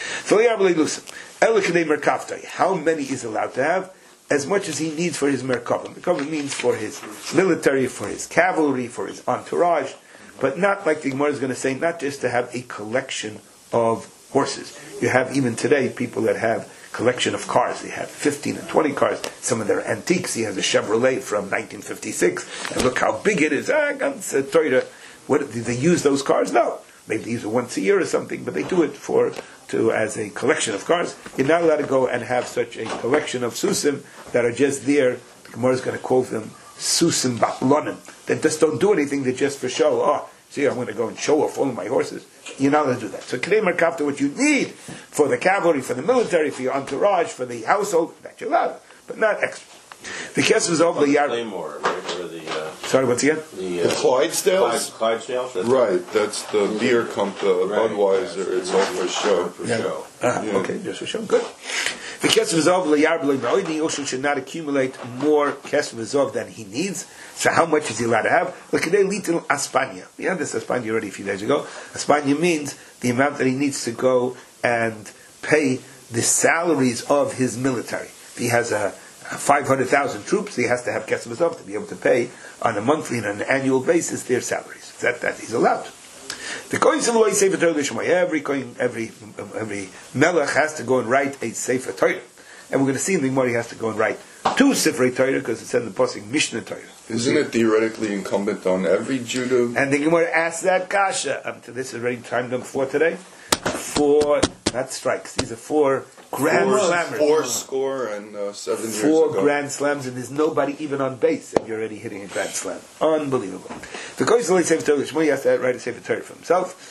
So, how many is allowed to have? As much as he needs for his merkavim. Merkavim means for his military, for his cavalry, for his entourage, but not like the Gemara is going to say, not just to have a collection of horses. You have even today people that have collection of cars. They have fifteen and twenty cars. Some of their antiques. He has a Chevrolet from nineteen fifty-six, and look how big it is. Ah, ganz uh, Toyota. What, do they use those cars? No. Maybe they use it once a year or something, but they do it for to as a collection of cars. You're not allowed to go and have such a collection of susim that are just there. The Gemara is going to call them susim batlonim. That just don't do anything. They're just for show. Oh, see, I'm going to go and show off all of my horses. You're not allowed to do that. So Kedei Merkavta, what you need for the cavalry, for the military, for your entourage, for the household, that you're allowed, but not extra. The case was over the yard. Claymore, right? Or the, uh, Sorry, once again? The, The uh, Clydesdales? Clyde, Clydesdales? That's Right, that's the beer company, Right. Budweiser, it's all for show. For Yeah. show. Uh, Yeah. Okay, just for show. Good. The kesef v'zov l'yar b'loi b'oid, he also should not accumulate more kesef v'zov than he needs. So how much is he allowed to have? L'kadei litin aspanya. We had this aspanya already a few days ago. Aspanya means the amount that he needs to go and pay the salaries of his military. If he has a five hundred thousand troops, he has to have kesef v'zov to be able to pay on a monthly and an annual basis their salaries. That that he's allowed. The kohen siloi sefer Torah l'shmai. Every kohen, every every melech has to go and write a sefer Torah, and we're going to see in the Gemara he has to go and write two Sifrei Torah, because it said in the Pasuk Mishnah Torah. Isn't it theoretically incumbent on every Jew to... And the Gemara asks that kasha. Um, to this is already time done for today. Four, not strikes, these are four grand four, slammers. Four score and uh, seven years Four ago. grand slams, and there's nobody even on base, and you're already hitting a grand slam. Unbelievable. The Kohen Salei Sefer Torah, Shmuel has to write a Sefer Torah for himself.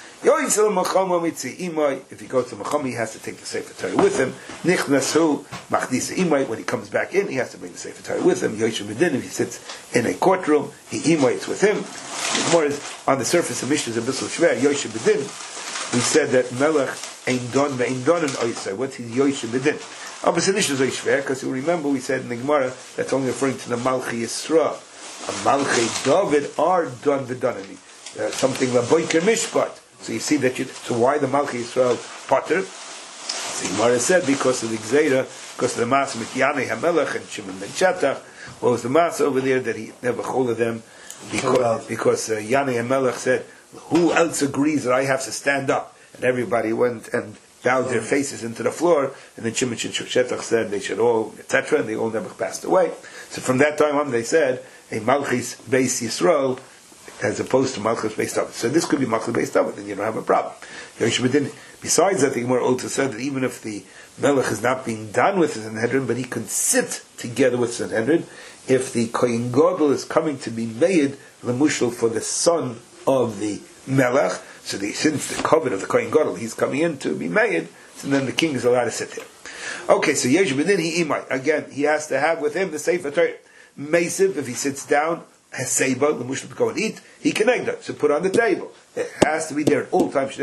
If he goes to Macham, he has to take the Sefer Torah with him. Nichnasu Machdisa Imay, when he comes back in, he has to bring the Sefer Torah with him. Yoshim Bedin, if he sits in a courtroom, he Imays with him. More is on the surface of Mishnah's a Bissel Shver, Yoshim Bedin. We said that Melech ain't done, ain't done in Oisai. What's his Yoshim Bedin? Obviously, this is Oishver, because you remember we said in the Gemara that's only referring to the Malchi Yisra. A Malchi David are done v'danani. Uh, something like Boiker Mishpat. So you see that you, so why the Malchi Yisrael Potter? The Gemara said because of the Gzeira, because of the Mas with Yanei HaMelech and Shimon ben Shatach. What was the Mas over there that he never hold of them? Because, because uh, Yanei HaMelech said, who else agrees that I have to stand up? And everybody went and bowed their faces into the floor, and then Shimon ben Shatach said they should all, et cetera, and they all never passed away. So from that time on they said, a Malchis Beis Yisrael, as opposed to Malchus based David. So this could be Malchus based David, then you don't have a problem. Besides that, the Gemara also said that even if the Melech is not being done with the Sanhedrin, but he can sit together with the Sanhedrin, if the Kohen Gadol is coming to be made Lemushal for the son of the Melech, so the, since the covenant of the Kohen Gadol, he's coming in to be made, so then the king is allowed to sit there. Okay, so Yesh B'din he imay. Again, he has to have with him the Sefer Torah. Meisiv, if he sits down, Haseba, the Muslim to go and eat, he can egg that, so put on the table. It has to be there at all times.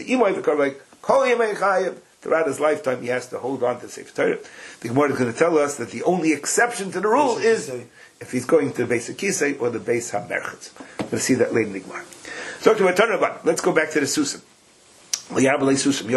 Throughout his lifetime, he has to hold on to the Sefer Torah. The Gemara is going to tell us that the only exception to the rule is if he's going to the base of Kisei or the base HaMerchatz. We'll see that later in the Gemara. So to return about, let's go back to the Susim. I would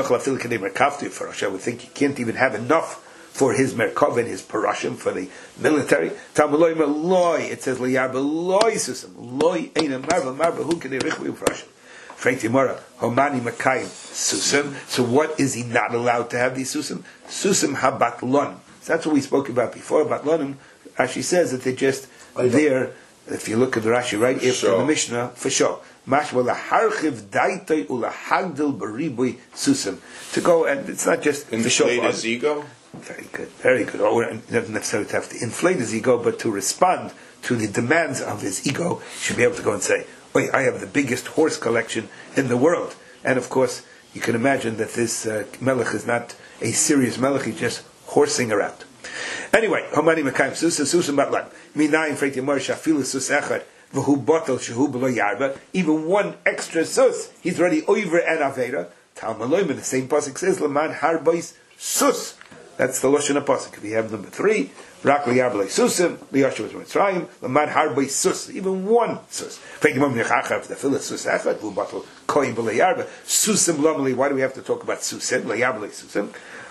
think he can't even have enough for his Merkov and his Parashim, for the military. Talmud loy, it says Liyab loy Susim. Loy ain't a marvel, marvel, who can they richwe Parashim? Frank Timora, Homani Makayim Susim. So what is he not allowed to have these Susim? Susim Habatlonim. So that's what we spoke about before. Batlonim, Rashi says that they're just there, if you look at the Rashi right after sure. the Mishnah, for sure. Mashma laharchiv daitay ulahagdil bariboy susim. To go, and it's not just inflate his ego. Very good, very good. Or it doesn't necessarily have to inflate his ego, but to respond to the demands of his ego, he should be able to go and say, "Wait, I have the biggest horse collection in the world." And of course, you can imagine that this uh, melech is not a serious melech; he's just horsing around. Anyway, Homani Mekayim Susa Susa Matlan Minayin Freit Yamar Shafilu Sus Echad V'Hu Batal Shehu B'Lo Yarba. Even one extra sus, he's already over an avera. Talmud Loim, the same pasuk says Laman Harbais Sus. That's the Lashon pasuk. If you have number three, Rak Liyarba Susim Liyashu Mitzrayim Laman Harbais Sus. Even one sus. Freit Yamar Nechachav the Filas Sus Echad V'Hu Batal Koi B'Lo Yarba Susim Lomali. Why do we have to talk about Susim Liyarba Susim?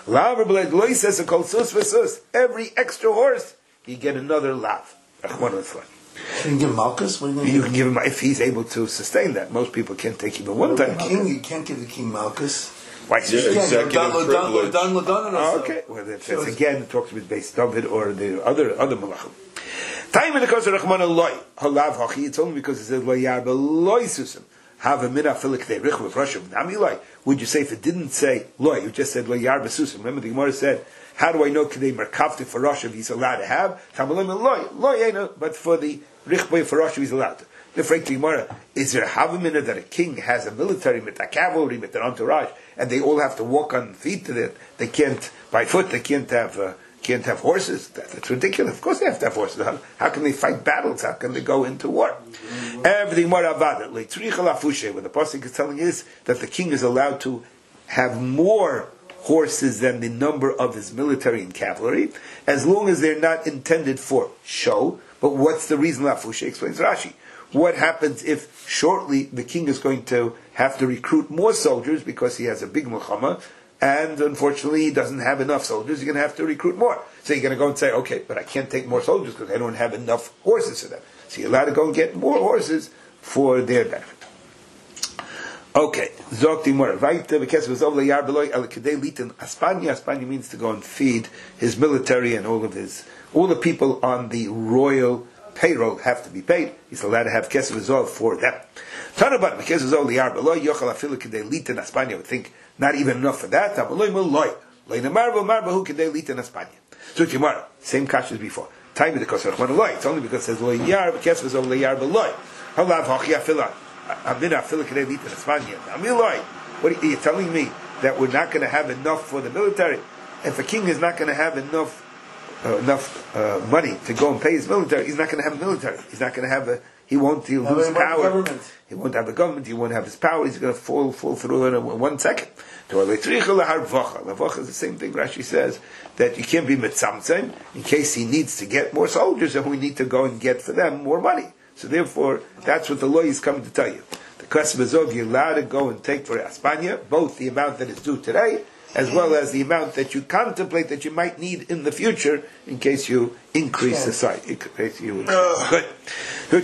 Every extra horse, you get another lav. Can you give him Malchus? You, you can give him if he's able to sustain that. Most people can't take even one time. King, you can't give the king Malchus. Why? Yeah, executive privilege. Oh, okay. Well, that's, that's again it talks about base David or the other other malachim. Time in the course of Rachman Eloi halav hachi. It's only because it says lo yarba loy susim. Have a minah filik de rich with Russian. Namilai. Would you say if it didn't say loy, you just said lo yarba susim? Remember the Gemara said, how do I know kadei merkavti for Russian he's allowed to have? Tamalim loy loy ain't, but for the richboy for Russian he's allowed to. The Frank Gemara, is there a havamina that a king has a military with a cavalry with an entourage, and they all have to walk on feet to that? They can't by foot. They can't have. Uh, Can't have horses. That's ridiculous. Of course they have to have horses. How, how can they fight battles? How can they go into war? Everything more about it. What the pasuk is telling is that the king is allowed to have more horses than the number of his military and cavalry, as long as they're not intended for show. But what's the reason? Lafushe explains Rashi. What happens if shortly the king is going to have to recruit more soldiers because he has a big milchama? And unfortunately, he doesn't have enough soldiers. You're going to have to recruit more. So you're going to go and say, okay, but I can't take more soldiers because I don't have enough horses for them. So you're allowed to go and get more horses for their benefit. Okay, Zok Timor. Vaita because was over Yar Beloy El Kedei Litin Aspanya. Aspanya means to go and feed his military and all of his all the people on the royal payroll have to be paid. He's allowed to have Kesef Zov for them. Tanabat because was over Yar Beloy Yochel Afilu Kedei Litin Aspanya. I would think not even enough for that. Abeloy Meloy. Leina Marva Marva Hu Kedei Litin Aspanya. So Timor, same kash as before. Time with the Kosher Loy. It's only because it says Loy Yar Kesef was over Yar Beloy. Halav Hachi Afilah. What are you telling me that we're not going to have enough for the military? If a king is not going to have enough uh, enough uh, money to go and pay his military, he's not going to have a military. He's not going to have a. He won't. He'll lose power. He won't have a government. He won't have his power. He's going to fall fall through in a, one second. Lavacha is the same thing. Rashi says that you can't be mitzamtzim in case he needs to get more soldiers, and we need to go and get for them more money. So therefore, that's what the law is coming to tell you. The Kesef Zov, you're allowed to go and take for Aspanya, both the amount that is due today, as well as the amount that you contemplate that you might need in the future, in case you increase the size. In case you increase. Good.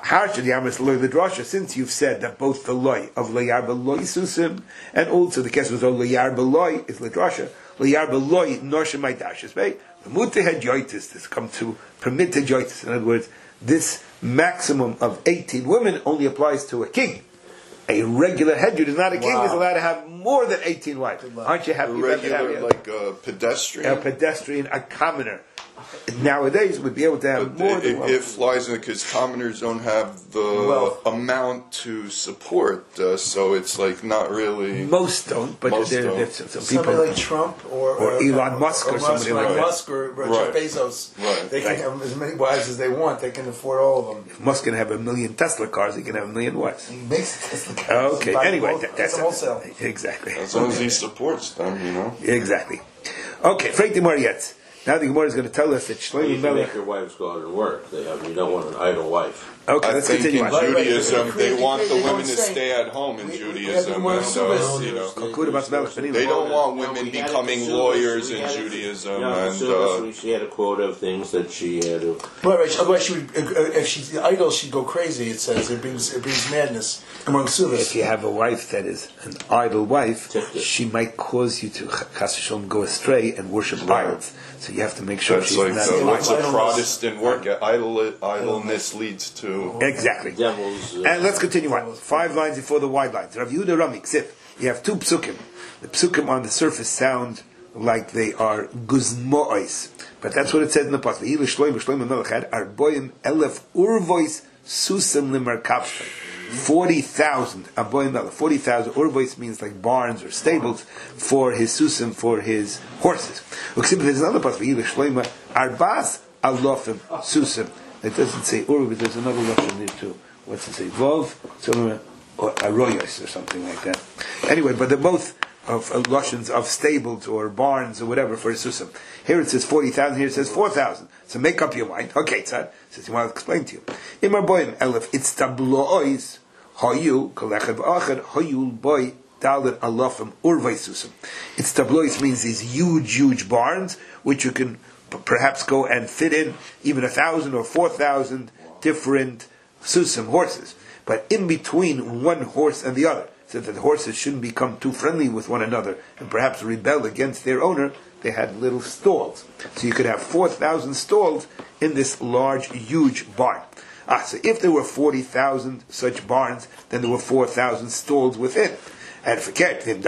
Since you've said that both the loy of Layar Beloy Susim, and also the Kesef Zov Layar Beloy is Ladrasha, Layar Beloy Noshim Maidashis, right? The Mutte had Yoitis, this come to permitted Yoitis. In other words, this maximum of eighteen women only applies to a king. A regular head is not a king, wow. is allowed to have more than eighteen wives. Aren't you happy a regular, about that? Like a pedestrian? A pedestrian, a commoner. Nowadays, would be able to have but more it, than one. If lies in because commoners don't have the well, amount to support, uh, so it's like not really. Most don't, but most there, don't. there's some somebody people like Trump or, or uh, Elon Musk or, or somebody Musk, like right. that. Musk or right. Jeff Bezos. Right. They can right. have as many wives as they want. They can afford all of them. If Musk can have a million Tesla cars, he can have a million wives. He makes a Tesla cars. Okay. Anyway, that, that's a wholesale. Exactly. As long as he supports them, you know. Exactly. Okay. Freit Gemara yet. Now the Gemara is going to tell us that Well, you Shlomo can Melech. make your wives go out and work. They have, you don't want an idle wife. Okay, I let's think continue in on. Judaism, Right, they right. want the They women don't to say- stay at home in We- we Judaism, have and more uh, you know. Kalkuda Bas Melech, They anyway. don't want No, women we had it becoming for Sulis. lawyers We in had it- Judaism, No, and for Sulis, uh, we- she had a quota of things that she had to. Right, right. Otherwise, she would, uh, if she's idle, she'd go crazy. It says it brings it brings madness among If Suvas. you have a wife that is an idle wife, Tifta. she might cause you to chas v'shalom go astray and worship idols. So you have to make sure that's she's like not the, a what's wife. a Protestant work. Idle, idleness leads to. Exactly. Devils. Uh, And let's continue on. Five lines before the wide lines. Rav Yehuda Rami, Ksif. You have two psukim. The psukim on the surface sound like they are guzmois, but that's what it says in the pasuk. Yilu shloim shloim melech had arboim elef urvois susam limerkavshta. Forty thousand arboim elef. Forty thousand urvois means like barns or stables for his susim, for his horses. Ksif, there's another pasuk. Yilu shloim arbas alofim susim. It doesn't say urv, but there's another lashon there too. What's it say? Vov, so, or arroyos or something like that. Anyway, but they're both of uh, lashons of stables or barns or whatever for a susim. Here it says forty thousand. Here it says four thousand. So make up your mind. Okay, tzad says you want to explain to you. Imar boim elef it's tablois hayu kolechav achad hayul boy dalet alofim urvay susim. It's tablois means these huge, huge barns which you can p- perhaps go and fit in even a thousand or four thousand different susim horses, but in between one horse and the other, so that the horses shouldn't become too friendly with one another and perhaps rebel against their owner, they had little stalls. So you could have four thousand stalls in this large, huge barn. Ah, so if there were forty thousand such barns, then there were four thousand stalls within. And forget, if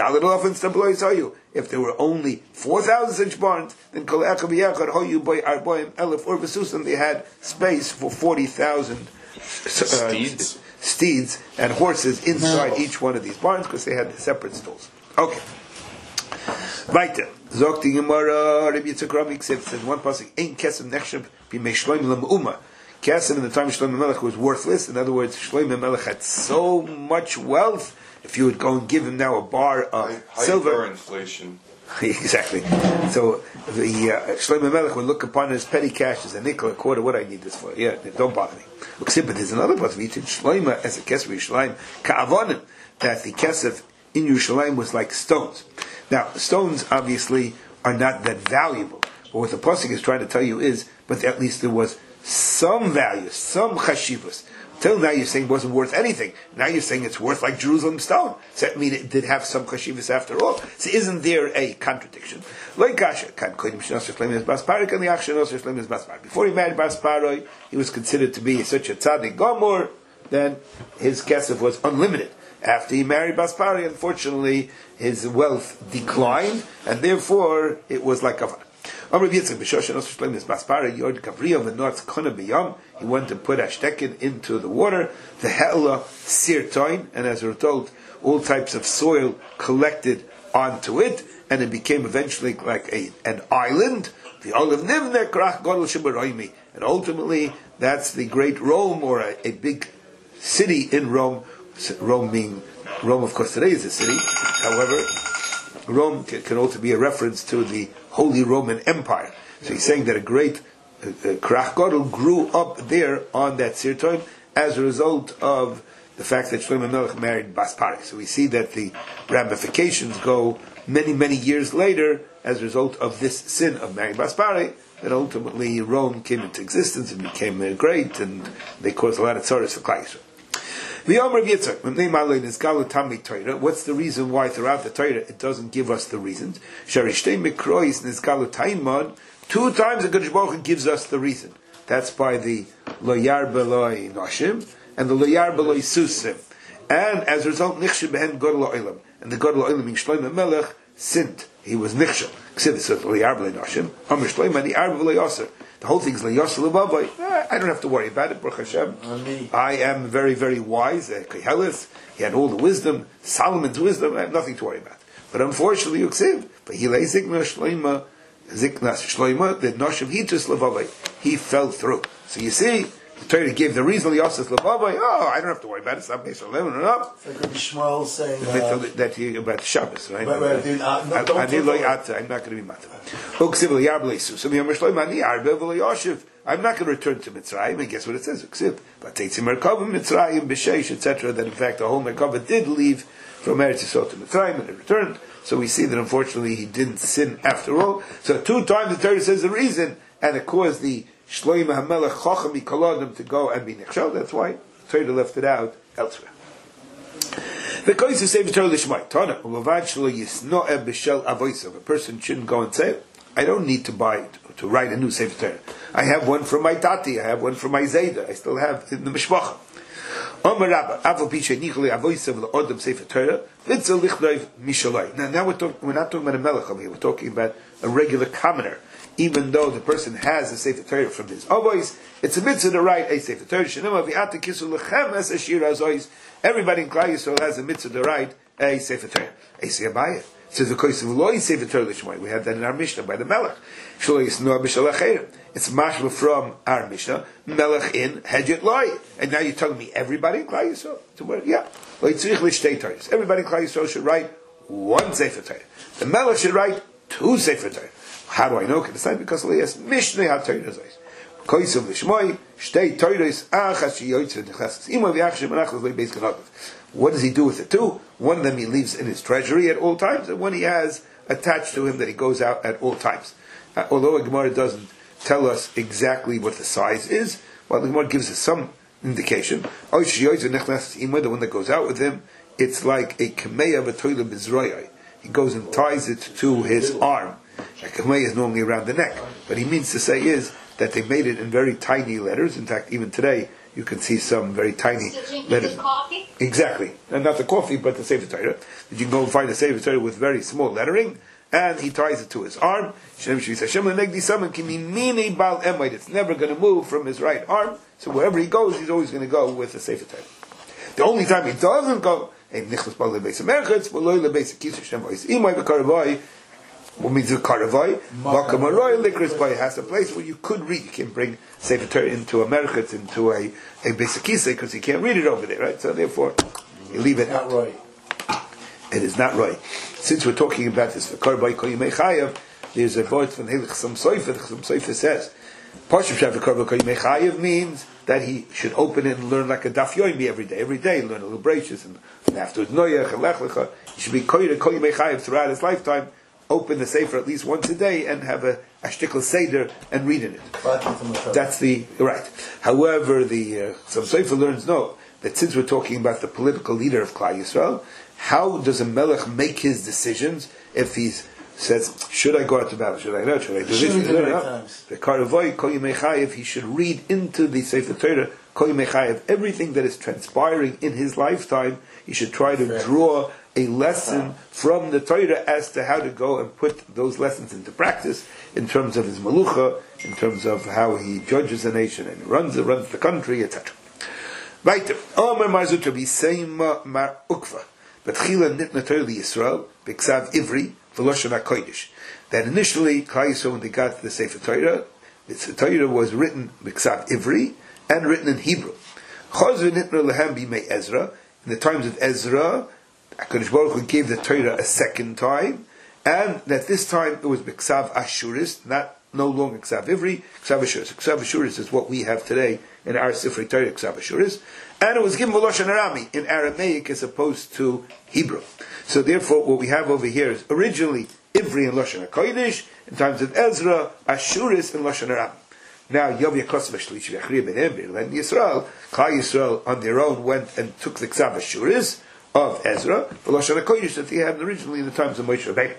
there were only four thousand such barns, then they had space for forty thousand Uh, Steeds? steeds and horses inside each one of these barns because they had separate stalls. Okay. Weiter. Zogt die Gemara, Rabbi Yitzchak Rami says one pasuk, Ein kesem nechshav b'mei Shlomo l'me'uma. Kesem in the time of Shlomo Melech was worthless. In other words, Shlomo Melech had so much wealth. If you would go and give him now a bar of High, silver, inflation. exactly. So the uh, Shlomo Melech would look upon his petty cash as a nickel, a quarter. What do I need this for? Yeah, don't bother me. But there's another pasuk. Shlomo as a kesef Yerushalayim ka'avonim, that the kesef in Yerushalayim was like stones. Now stones obviously are not that valuable. But what the pasuk is trying to tell you is, but at least there was some value, some chashivus. Till now you're saying it wasn't worth anything. Now you're saying it's worth like Jerusalem stone. So that means it did have some chashivas after all. So isn't there a contradiction? Before he married Basparoi, he was considered to be such a tzaddik gomor, then his kesef was unlimited. After he married Basparoi, unfortunately, his wealth declined, and therefore it was like a he went to put ashtekin into the water, the hella sirtoin, and as we're told, all types of soil collected onto it, and it became eventually like a, an island. The olive nivne krach godel shebaraimi, and ultimately that's the great Rome, or a, a big city in Rome. Rome being Rome, of course, today is a city. However, Rome can, can also be a reference to the Holy Roman Empire. So he's saying that a great Krach Gadol grew up there on that Sirtoin as a result of the fact that Shlomo Melech married Baspari. So we see that the ramifications go many, many years later as a result of this sin of marrying Baspari, that ultimately Rome came into existence and became uh, great, and they caused a lot of tzaras for Klal Yisrael. What's the reason why throughout the Torah it doesn't give us the reasons? Two times the Kadosh Baruch Hu gives us the reason. That's by the Lo Yarbeloi Noshim and the Lo Yarbeloi Susim. And as a result, Nichshel Behen Godel Olam. And the Godel Olam in Shlomo Melech sinned. He was Nichshel. The whole thing is Le'yosel L'Bavai. I don't have to worry about it, Baruch Hashem. I am very, very wise. Kehelis, he had all the wisdom, Solomon's wisdom. I have nothing to worry about. But unfortunately, Yuksiv, but he lay Zikna Shloima, Zikna Shloima, the Noshim Hitus L'Bavai. He fell through. So you see, the Torah gave the reason Le'yosel L'Bavai. Oh, I don't have to worry about it. It's not based on eleven or not. It's like Rabbi Shmuel saying uh, that he, about Shabbos, right? Right, right. Dude, uh, no, don't I'm not going to be matter. I'm not going to return to Mitzrayim, and guess what it says? But Mitzrayim, B'Sheish, et cetera. That in fact the whole Merkava did leave from Eretz Yisrael to Mitzrayim, and it returned. So we see that unfortunately he didn't sin after all. So two times the Torah says the reason, and it caused the Shlomo HaMelech Chacham Mikoladim to go and be Nechshel. That's why the Torah left it out elsewhere. The Kois who say the Torah Lishmai Tana Ulavachlo Yisnoe B'Shel Avoisav. A person shouldn't go and say, I don't need to buy to write a new Sefer Torah. I have one from my Tati, I have one from my Zayda, I still have in the Mishpacha. Omer Rabba, Aval Pisha Nichli Avoisav L'Odam Sefer Torah, Litzel Lichnoiv Mishalai. Now, now we're, talk, we're not talking about a Melech over here, we're talking about a regular commoner. Even though the person has a Sefer Torah from his Avois, it's a mitzvah to write a Sefer Torah. Shenema V'ata Kisu Lechem Es Ashir Azois. Everybody in Klal Yisrael has a mitzvah to write a Sefer Torah. Eisi Abayah. Says the Kois of Loi Sefer Torah Lishmai. We have that in our Mishnah by the Melech. It's mashma from our Mishnah. Melech in Hedjet Loi. And now you're telling me everybody in Klal Yisrael to write? Yeah. Everybody in Klal Yisrael should write one Sefer Torah. The Melech should write two Sefer Torah. How do I know? Because Elias Mishnah HaTorah Zois. Kois of Lishmai Shtei Torahs Achas Sheyoytzer Nechasas Ima V'Achshem Anachas Loi Beis Ganav. What does he do with the two? One of them he leaves in his treasury at all times, and one he has attached to him that he goes out at all times. Uh, although a Gemara doesn't tell us exactly what the size is, well, the Gemara gives us some indication. The one that goes out with him, it's like a kameya v'toila b'zroyai. He goes and ties it to his arm. A kameya is normally around the neck. What he means to say is that they made it in very tiny letters. In fact, even today, you can see some very tiny letters. Coffee? Exactly. And not the coffee, but the Sefer Torah. You can go and find the Sefer Torah with very small lettering, and he ties it to his arm. It's never going to move from his right arm, so wherever he goes, he's always going to go with the Sefer Torah. The only time he doesn't go, what means the karavai? Makamaroy likris by has a place where you could read. You can bring Sefer Torah into a merchet, into a a basic kisa, because you can't read it over there, right? So therefore, you leave it out. Right. It is not right. Since we're talking about this for karavai koyimei chayav, there's a voice from Hilch Sam Soifer. Sam Soifer says, Pashup Shav karavai koyimei chayav means that he should open it and learn like a daf yomi every day. Every day, learn a little bracious, and, and afterwards noyach and lech lecha. He should be koyimei chayav throughout his lifetime. Open the Sefer at least once a day and have a, a shtickle seder and reading it. That's the right. However, the uh, some Sefer learns no that since we're talking about the political leader of Klal Yisrael, how does a melech make his decisions if he says, should I go out to battle? Should I not? Should I do this? Should I not? The Karavoi Kol Yimei Chayev, he should read into the Sefer Torah Kol Yimei Chayev everything that is transpiring in his lifetime. He should try to draw a lesson from the Torah as to how to go and put those lessons into practice in terms of his malucha, in terms of how he judges a nation and runs runs the country, et cetera. Weiter. Omer Marzut Rabbi Seima Mar Ukva. Betchila nitna Torah Yisrael b'ksav Ivri v'loshen HaKodesh. That initially, Klal Yisrael, when they got to the Sefer Torah, the Torah was written b'ksav Ivri and written in Hebrew. Chazv nitna lehem b'mei Ezra. In the times of Ezra, HaKadosh Baruch Hu gave the Torah a second time, and that this time it was b'ksav Ashuris, not no longer Ksav Ivri, Ksav Ashuris. Ksav Ashuris is what we have today in our Sifrei Torah, Ksav Ashuris, and it was given V'loshen Arami in Aramaic as opposed to Hebrew. So therefore, what we have over here is originally Ivri and Loshen HaKodesh, in times of Ezra, Ashuris and Loshen Arami. Now, Yom Yaakov V'Shlish V'Achriya Ben Emir, and Yisrael, Klal Yisrael on their own went and took the Ksav Ashuris of Ezra, V'loshen HaKodesh that they had originally in the times of Moshe Rabbeinu.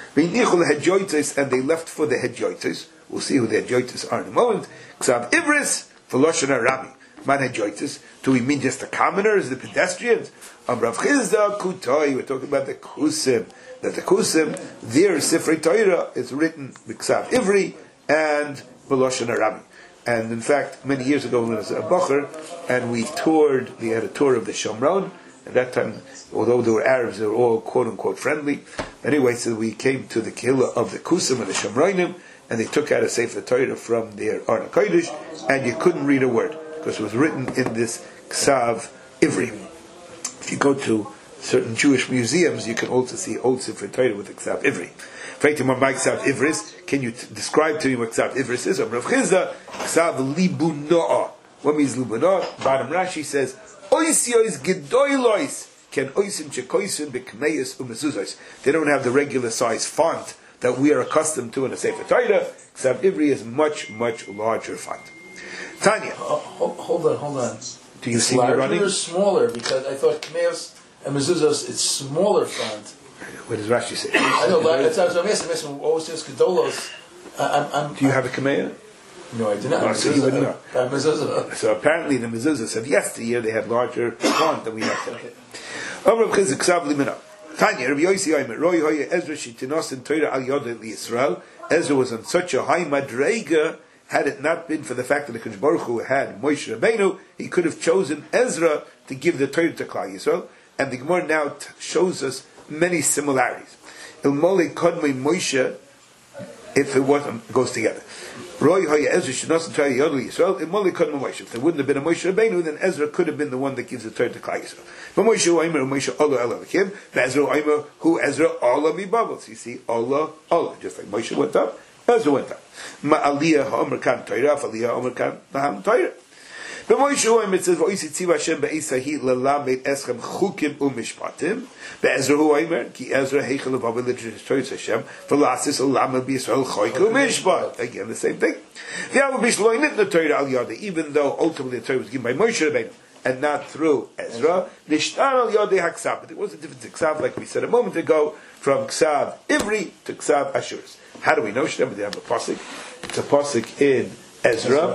And they left for the Hedjoites. We'll see who the Hedjoites are in a moment. Ksav Ivris for Loshen Arami. Man Hedjoites. Do we mean just the commoners, the pedestrians? Amrav Chizda Kutoi. We're talking about the Kusim. That the Kusim, their Sifrei Torah is written with Ksav Ivri and Loshen Arami. And in fact, many years ago, when I was a Bocher, and we toured, we had a tour of the Shomron. At that time, although there were Arabs, they were all quote-unquote friendly. Anyway, so we came to the Kehillah of the Kusim and the Shomronim, and they took out a Sefer Torah from their Arna Kodesh, and you couldn't read a word, because it was written in this Ksav Ivri. If you go to certain Jewish museums, you can also see old Sefer Torah with the Ksav Ivri. Ksav Ivris, can you t- describe to me what Ksav Ivris is? Rav Chizda, Ksav Libunoah. What means Libunoah? Bottom Rashi says, Oisiois gedoilois can oisim chekoisim bekneis umezuzos. They don't have the regular size font that we are accustomed to in a Sefer Torah. Ksav Ivri is much, much larger font. Tanya. Oh, hold, hold on, hold on. Do you it's see me running? It's smaller because I thought Kneis and mezuzos it's smaller font. What does Rashi say? I know, but that's what I'm asking. I'm asking oisiois gedolos. I'm, I'm, do you I'm, have a Kameya? No, I do not. Oh, so you wouldn't know. Uh, so apparently the mezuzah said yesteryear they had larger font than we have today. Tanya, Rabbi Yossi Aimer, Roy Hoya Ezra Shitinos in Torah Al Yod Yisrael. Ezra was on such a high madrega. Had it not been for the fact that the Kadosh Baruch Hu had Moshe Rabbeinu, he could have chosen Ezra to give the Torah to Klal Yisrael. And the Gemara now t- shows us many similarities. Il Mole Kodmei Moshe, if it wasn't, goes together. Roy Hoya Ezra should not try Yod Yisrael. It Mole Kodmei Moshe. If there wouldn't have been a Moshe Rabbeinu, then Ezra could have been the one that gives the Torah to Klal Yisrael. But Moshe Oimer, Moshe Allah Elohim, Ezra Oimer, who Ezra Allah Mibavos. You see, Allah Allah, just like Moshe went up, Ezra went up. Ma'aliyah ha'omer kan Torah, fa'aliyah ha'omer kan naham Torah. But Moshe Oimer, it says, V'oisi tziva Hashem be'esahi lelamed eschem chukim u'mishpatim. Be'ezra Oimer, ki Ezra heichel of Abel Torah Hashem, v'lasis olam b'Yisrael choik u'mishpat. Again, the same thing. V'yavu b'shlo nitna Torah al yada, even though ultimately the Torah was given by Moshe Rabbeinu, and not through Ezra, nishtan al yada haksav. But it was a different ksav, like we said a moment ago, from ksav Ivri to ksav Ashuris. How do we know? Should they have a pasuk? It's a pasuk in Ezra.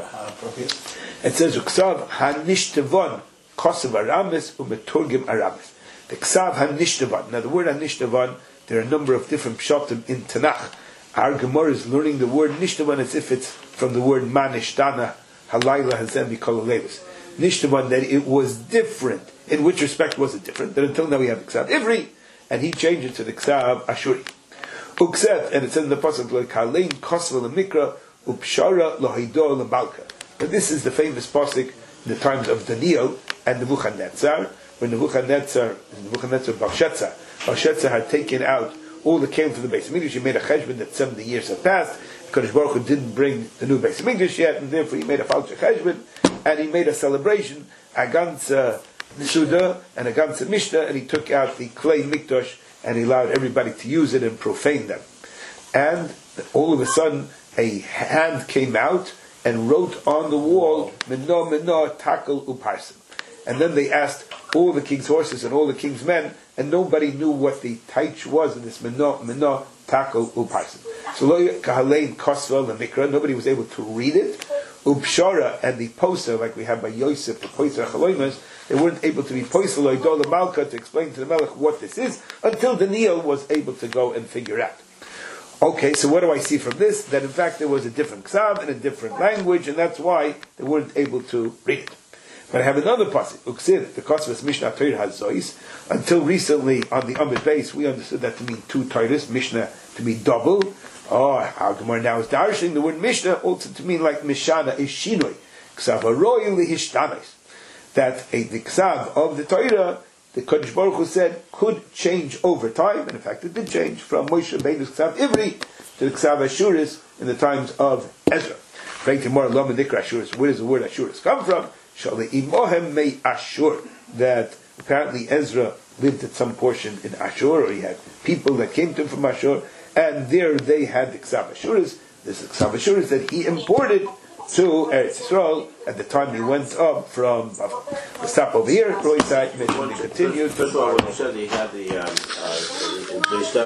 It says, "Ksav hanishtavon kosav aramis umeturgim aramis." The ksav hanishtavon. Now, the word hanishtavon, there are a number of different pshatim in Tanakh. Our Gemara is learning the word nishtavon as if it's from the word manishtana halayla hazem mikol levis. Nishtavon, that it was different. In which respect was it different? That until now we have the ksav Ivri, and he changed it to the ksav Ashuri. Ukset, and it says in the pasuk like Kalein Kosva Lemikra Upshara Lohido Lemalka. But this is the famous pasuk in the times of Daniel and Nebuchadnezzar, when Nebuchadnezzar, Nebuchadnezzar Belshazzar, Belshazzar had taken out all that came from the Beis Hamikdash. He made a cheshbon that seventy years had passed. Kadosh Baruch Hu didn't bring the new Beis Hamikdash yet, and therefore he made a false cheshbon, and he made a celebration, a ganze Suda and a ganze Mishnah, and he took out the clay Mikdash and he allowed everybody to use it and profane them. And all of a sudden, a hand came out and wrote on the wall, Mino, Mino, Takel, Uparsim. And then they asked all the king's horses and all the king's men, and nobody knew what the taich was in this Mino, Mino, Takel, Uparsim. So Lo Kahalein, Kosvel, and Mikra, nobody was able to read it. Upshara and the poster, like we have by Yosef, the poster Chaloimas, they weren't able to be poster Loidola Malka to explain to the Melech what this is, until Daniel was able to go and figure out. Okay, so what do I see from this? That in fact there was a different ksav and a different language, and that's why they weren't able to read it. But I have another pasuk, Uksiv, the Kosvas Mishnah Torah Hazois. Until recently, on the Amid base, we understood that to mean two Torahs, Mishnah to be double. Oh, how Gemara now is darshing the word Mishnah also to mean like Mishana is Shinoi. Ksav Aroi Lihishtanos. That a, the ksav of the Torah, the Kodesh Baruch Hu said, could change over time, and in fact it did change from Moshe Rabbeinu's Ksav Ivri to the Ksav Ashuris in the times of Ezra. Where does the word Ashuris come from? Shalei Mei Ashur, that apparently Ezra lived at some portion in Ashur, or he had people that came to him from Ashur, and there they had the Ksav Ashuris. This is Ksav Ashuris that he imported to Eretz Yisrael at the time he went up from uh, the stop over here. Roy Side mentioned he continued. First of all, when you said he had the, um, uh, they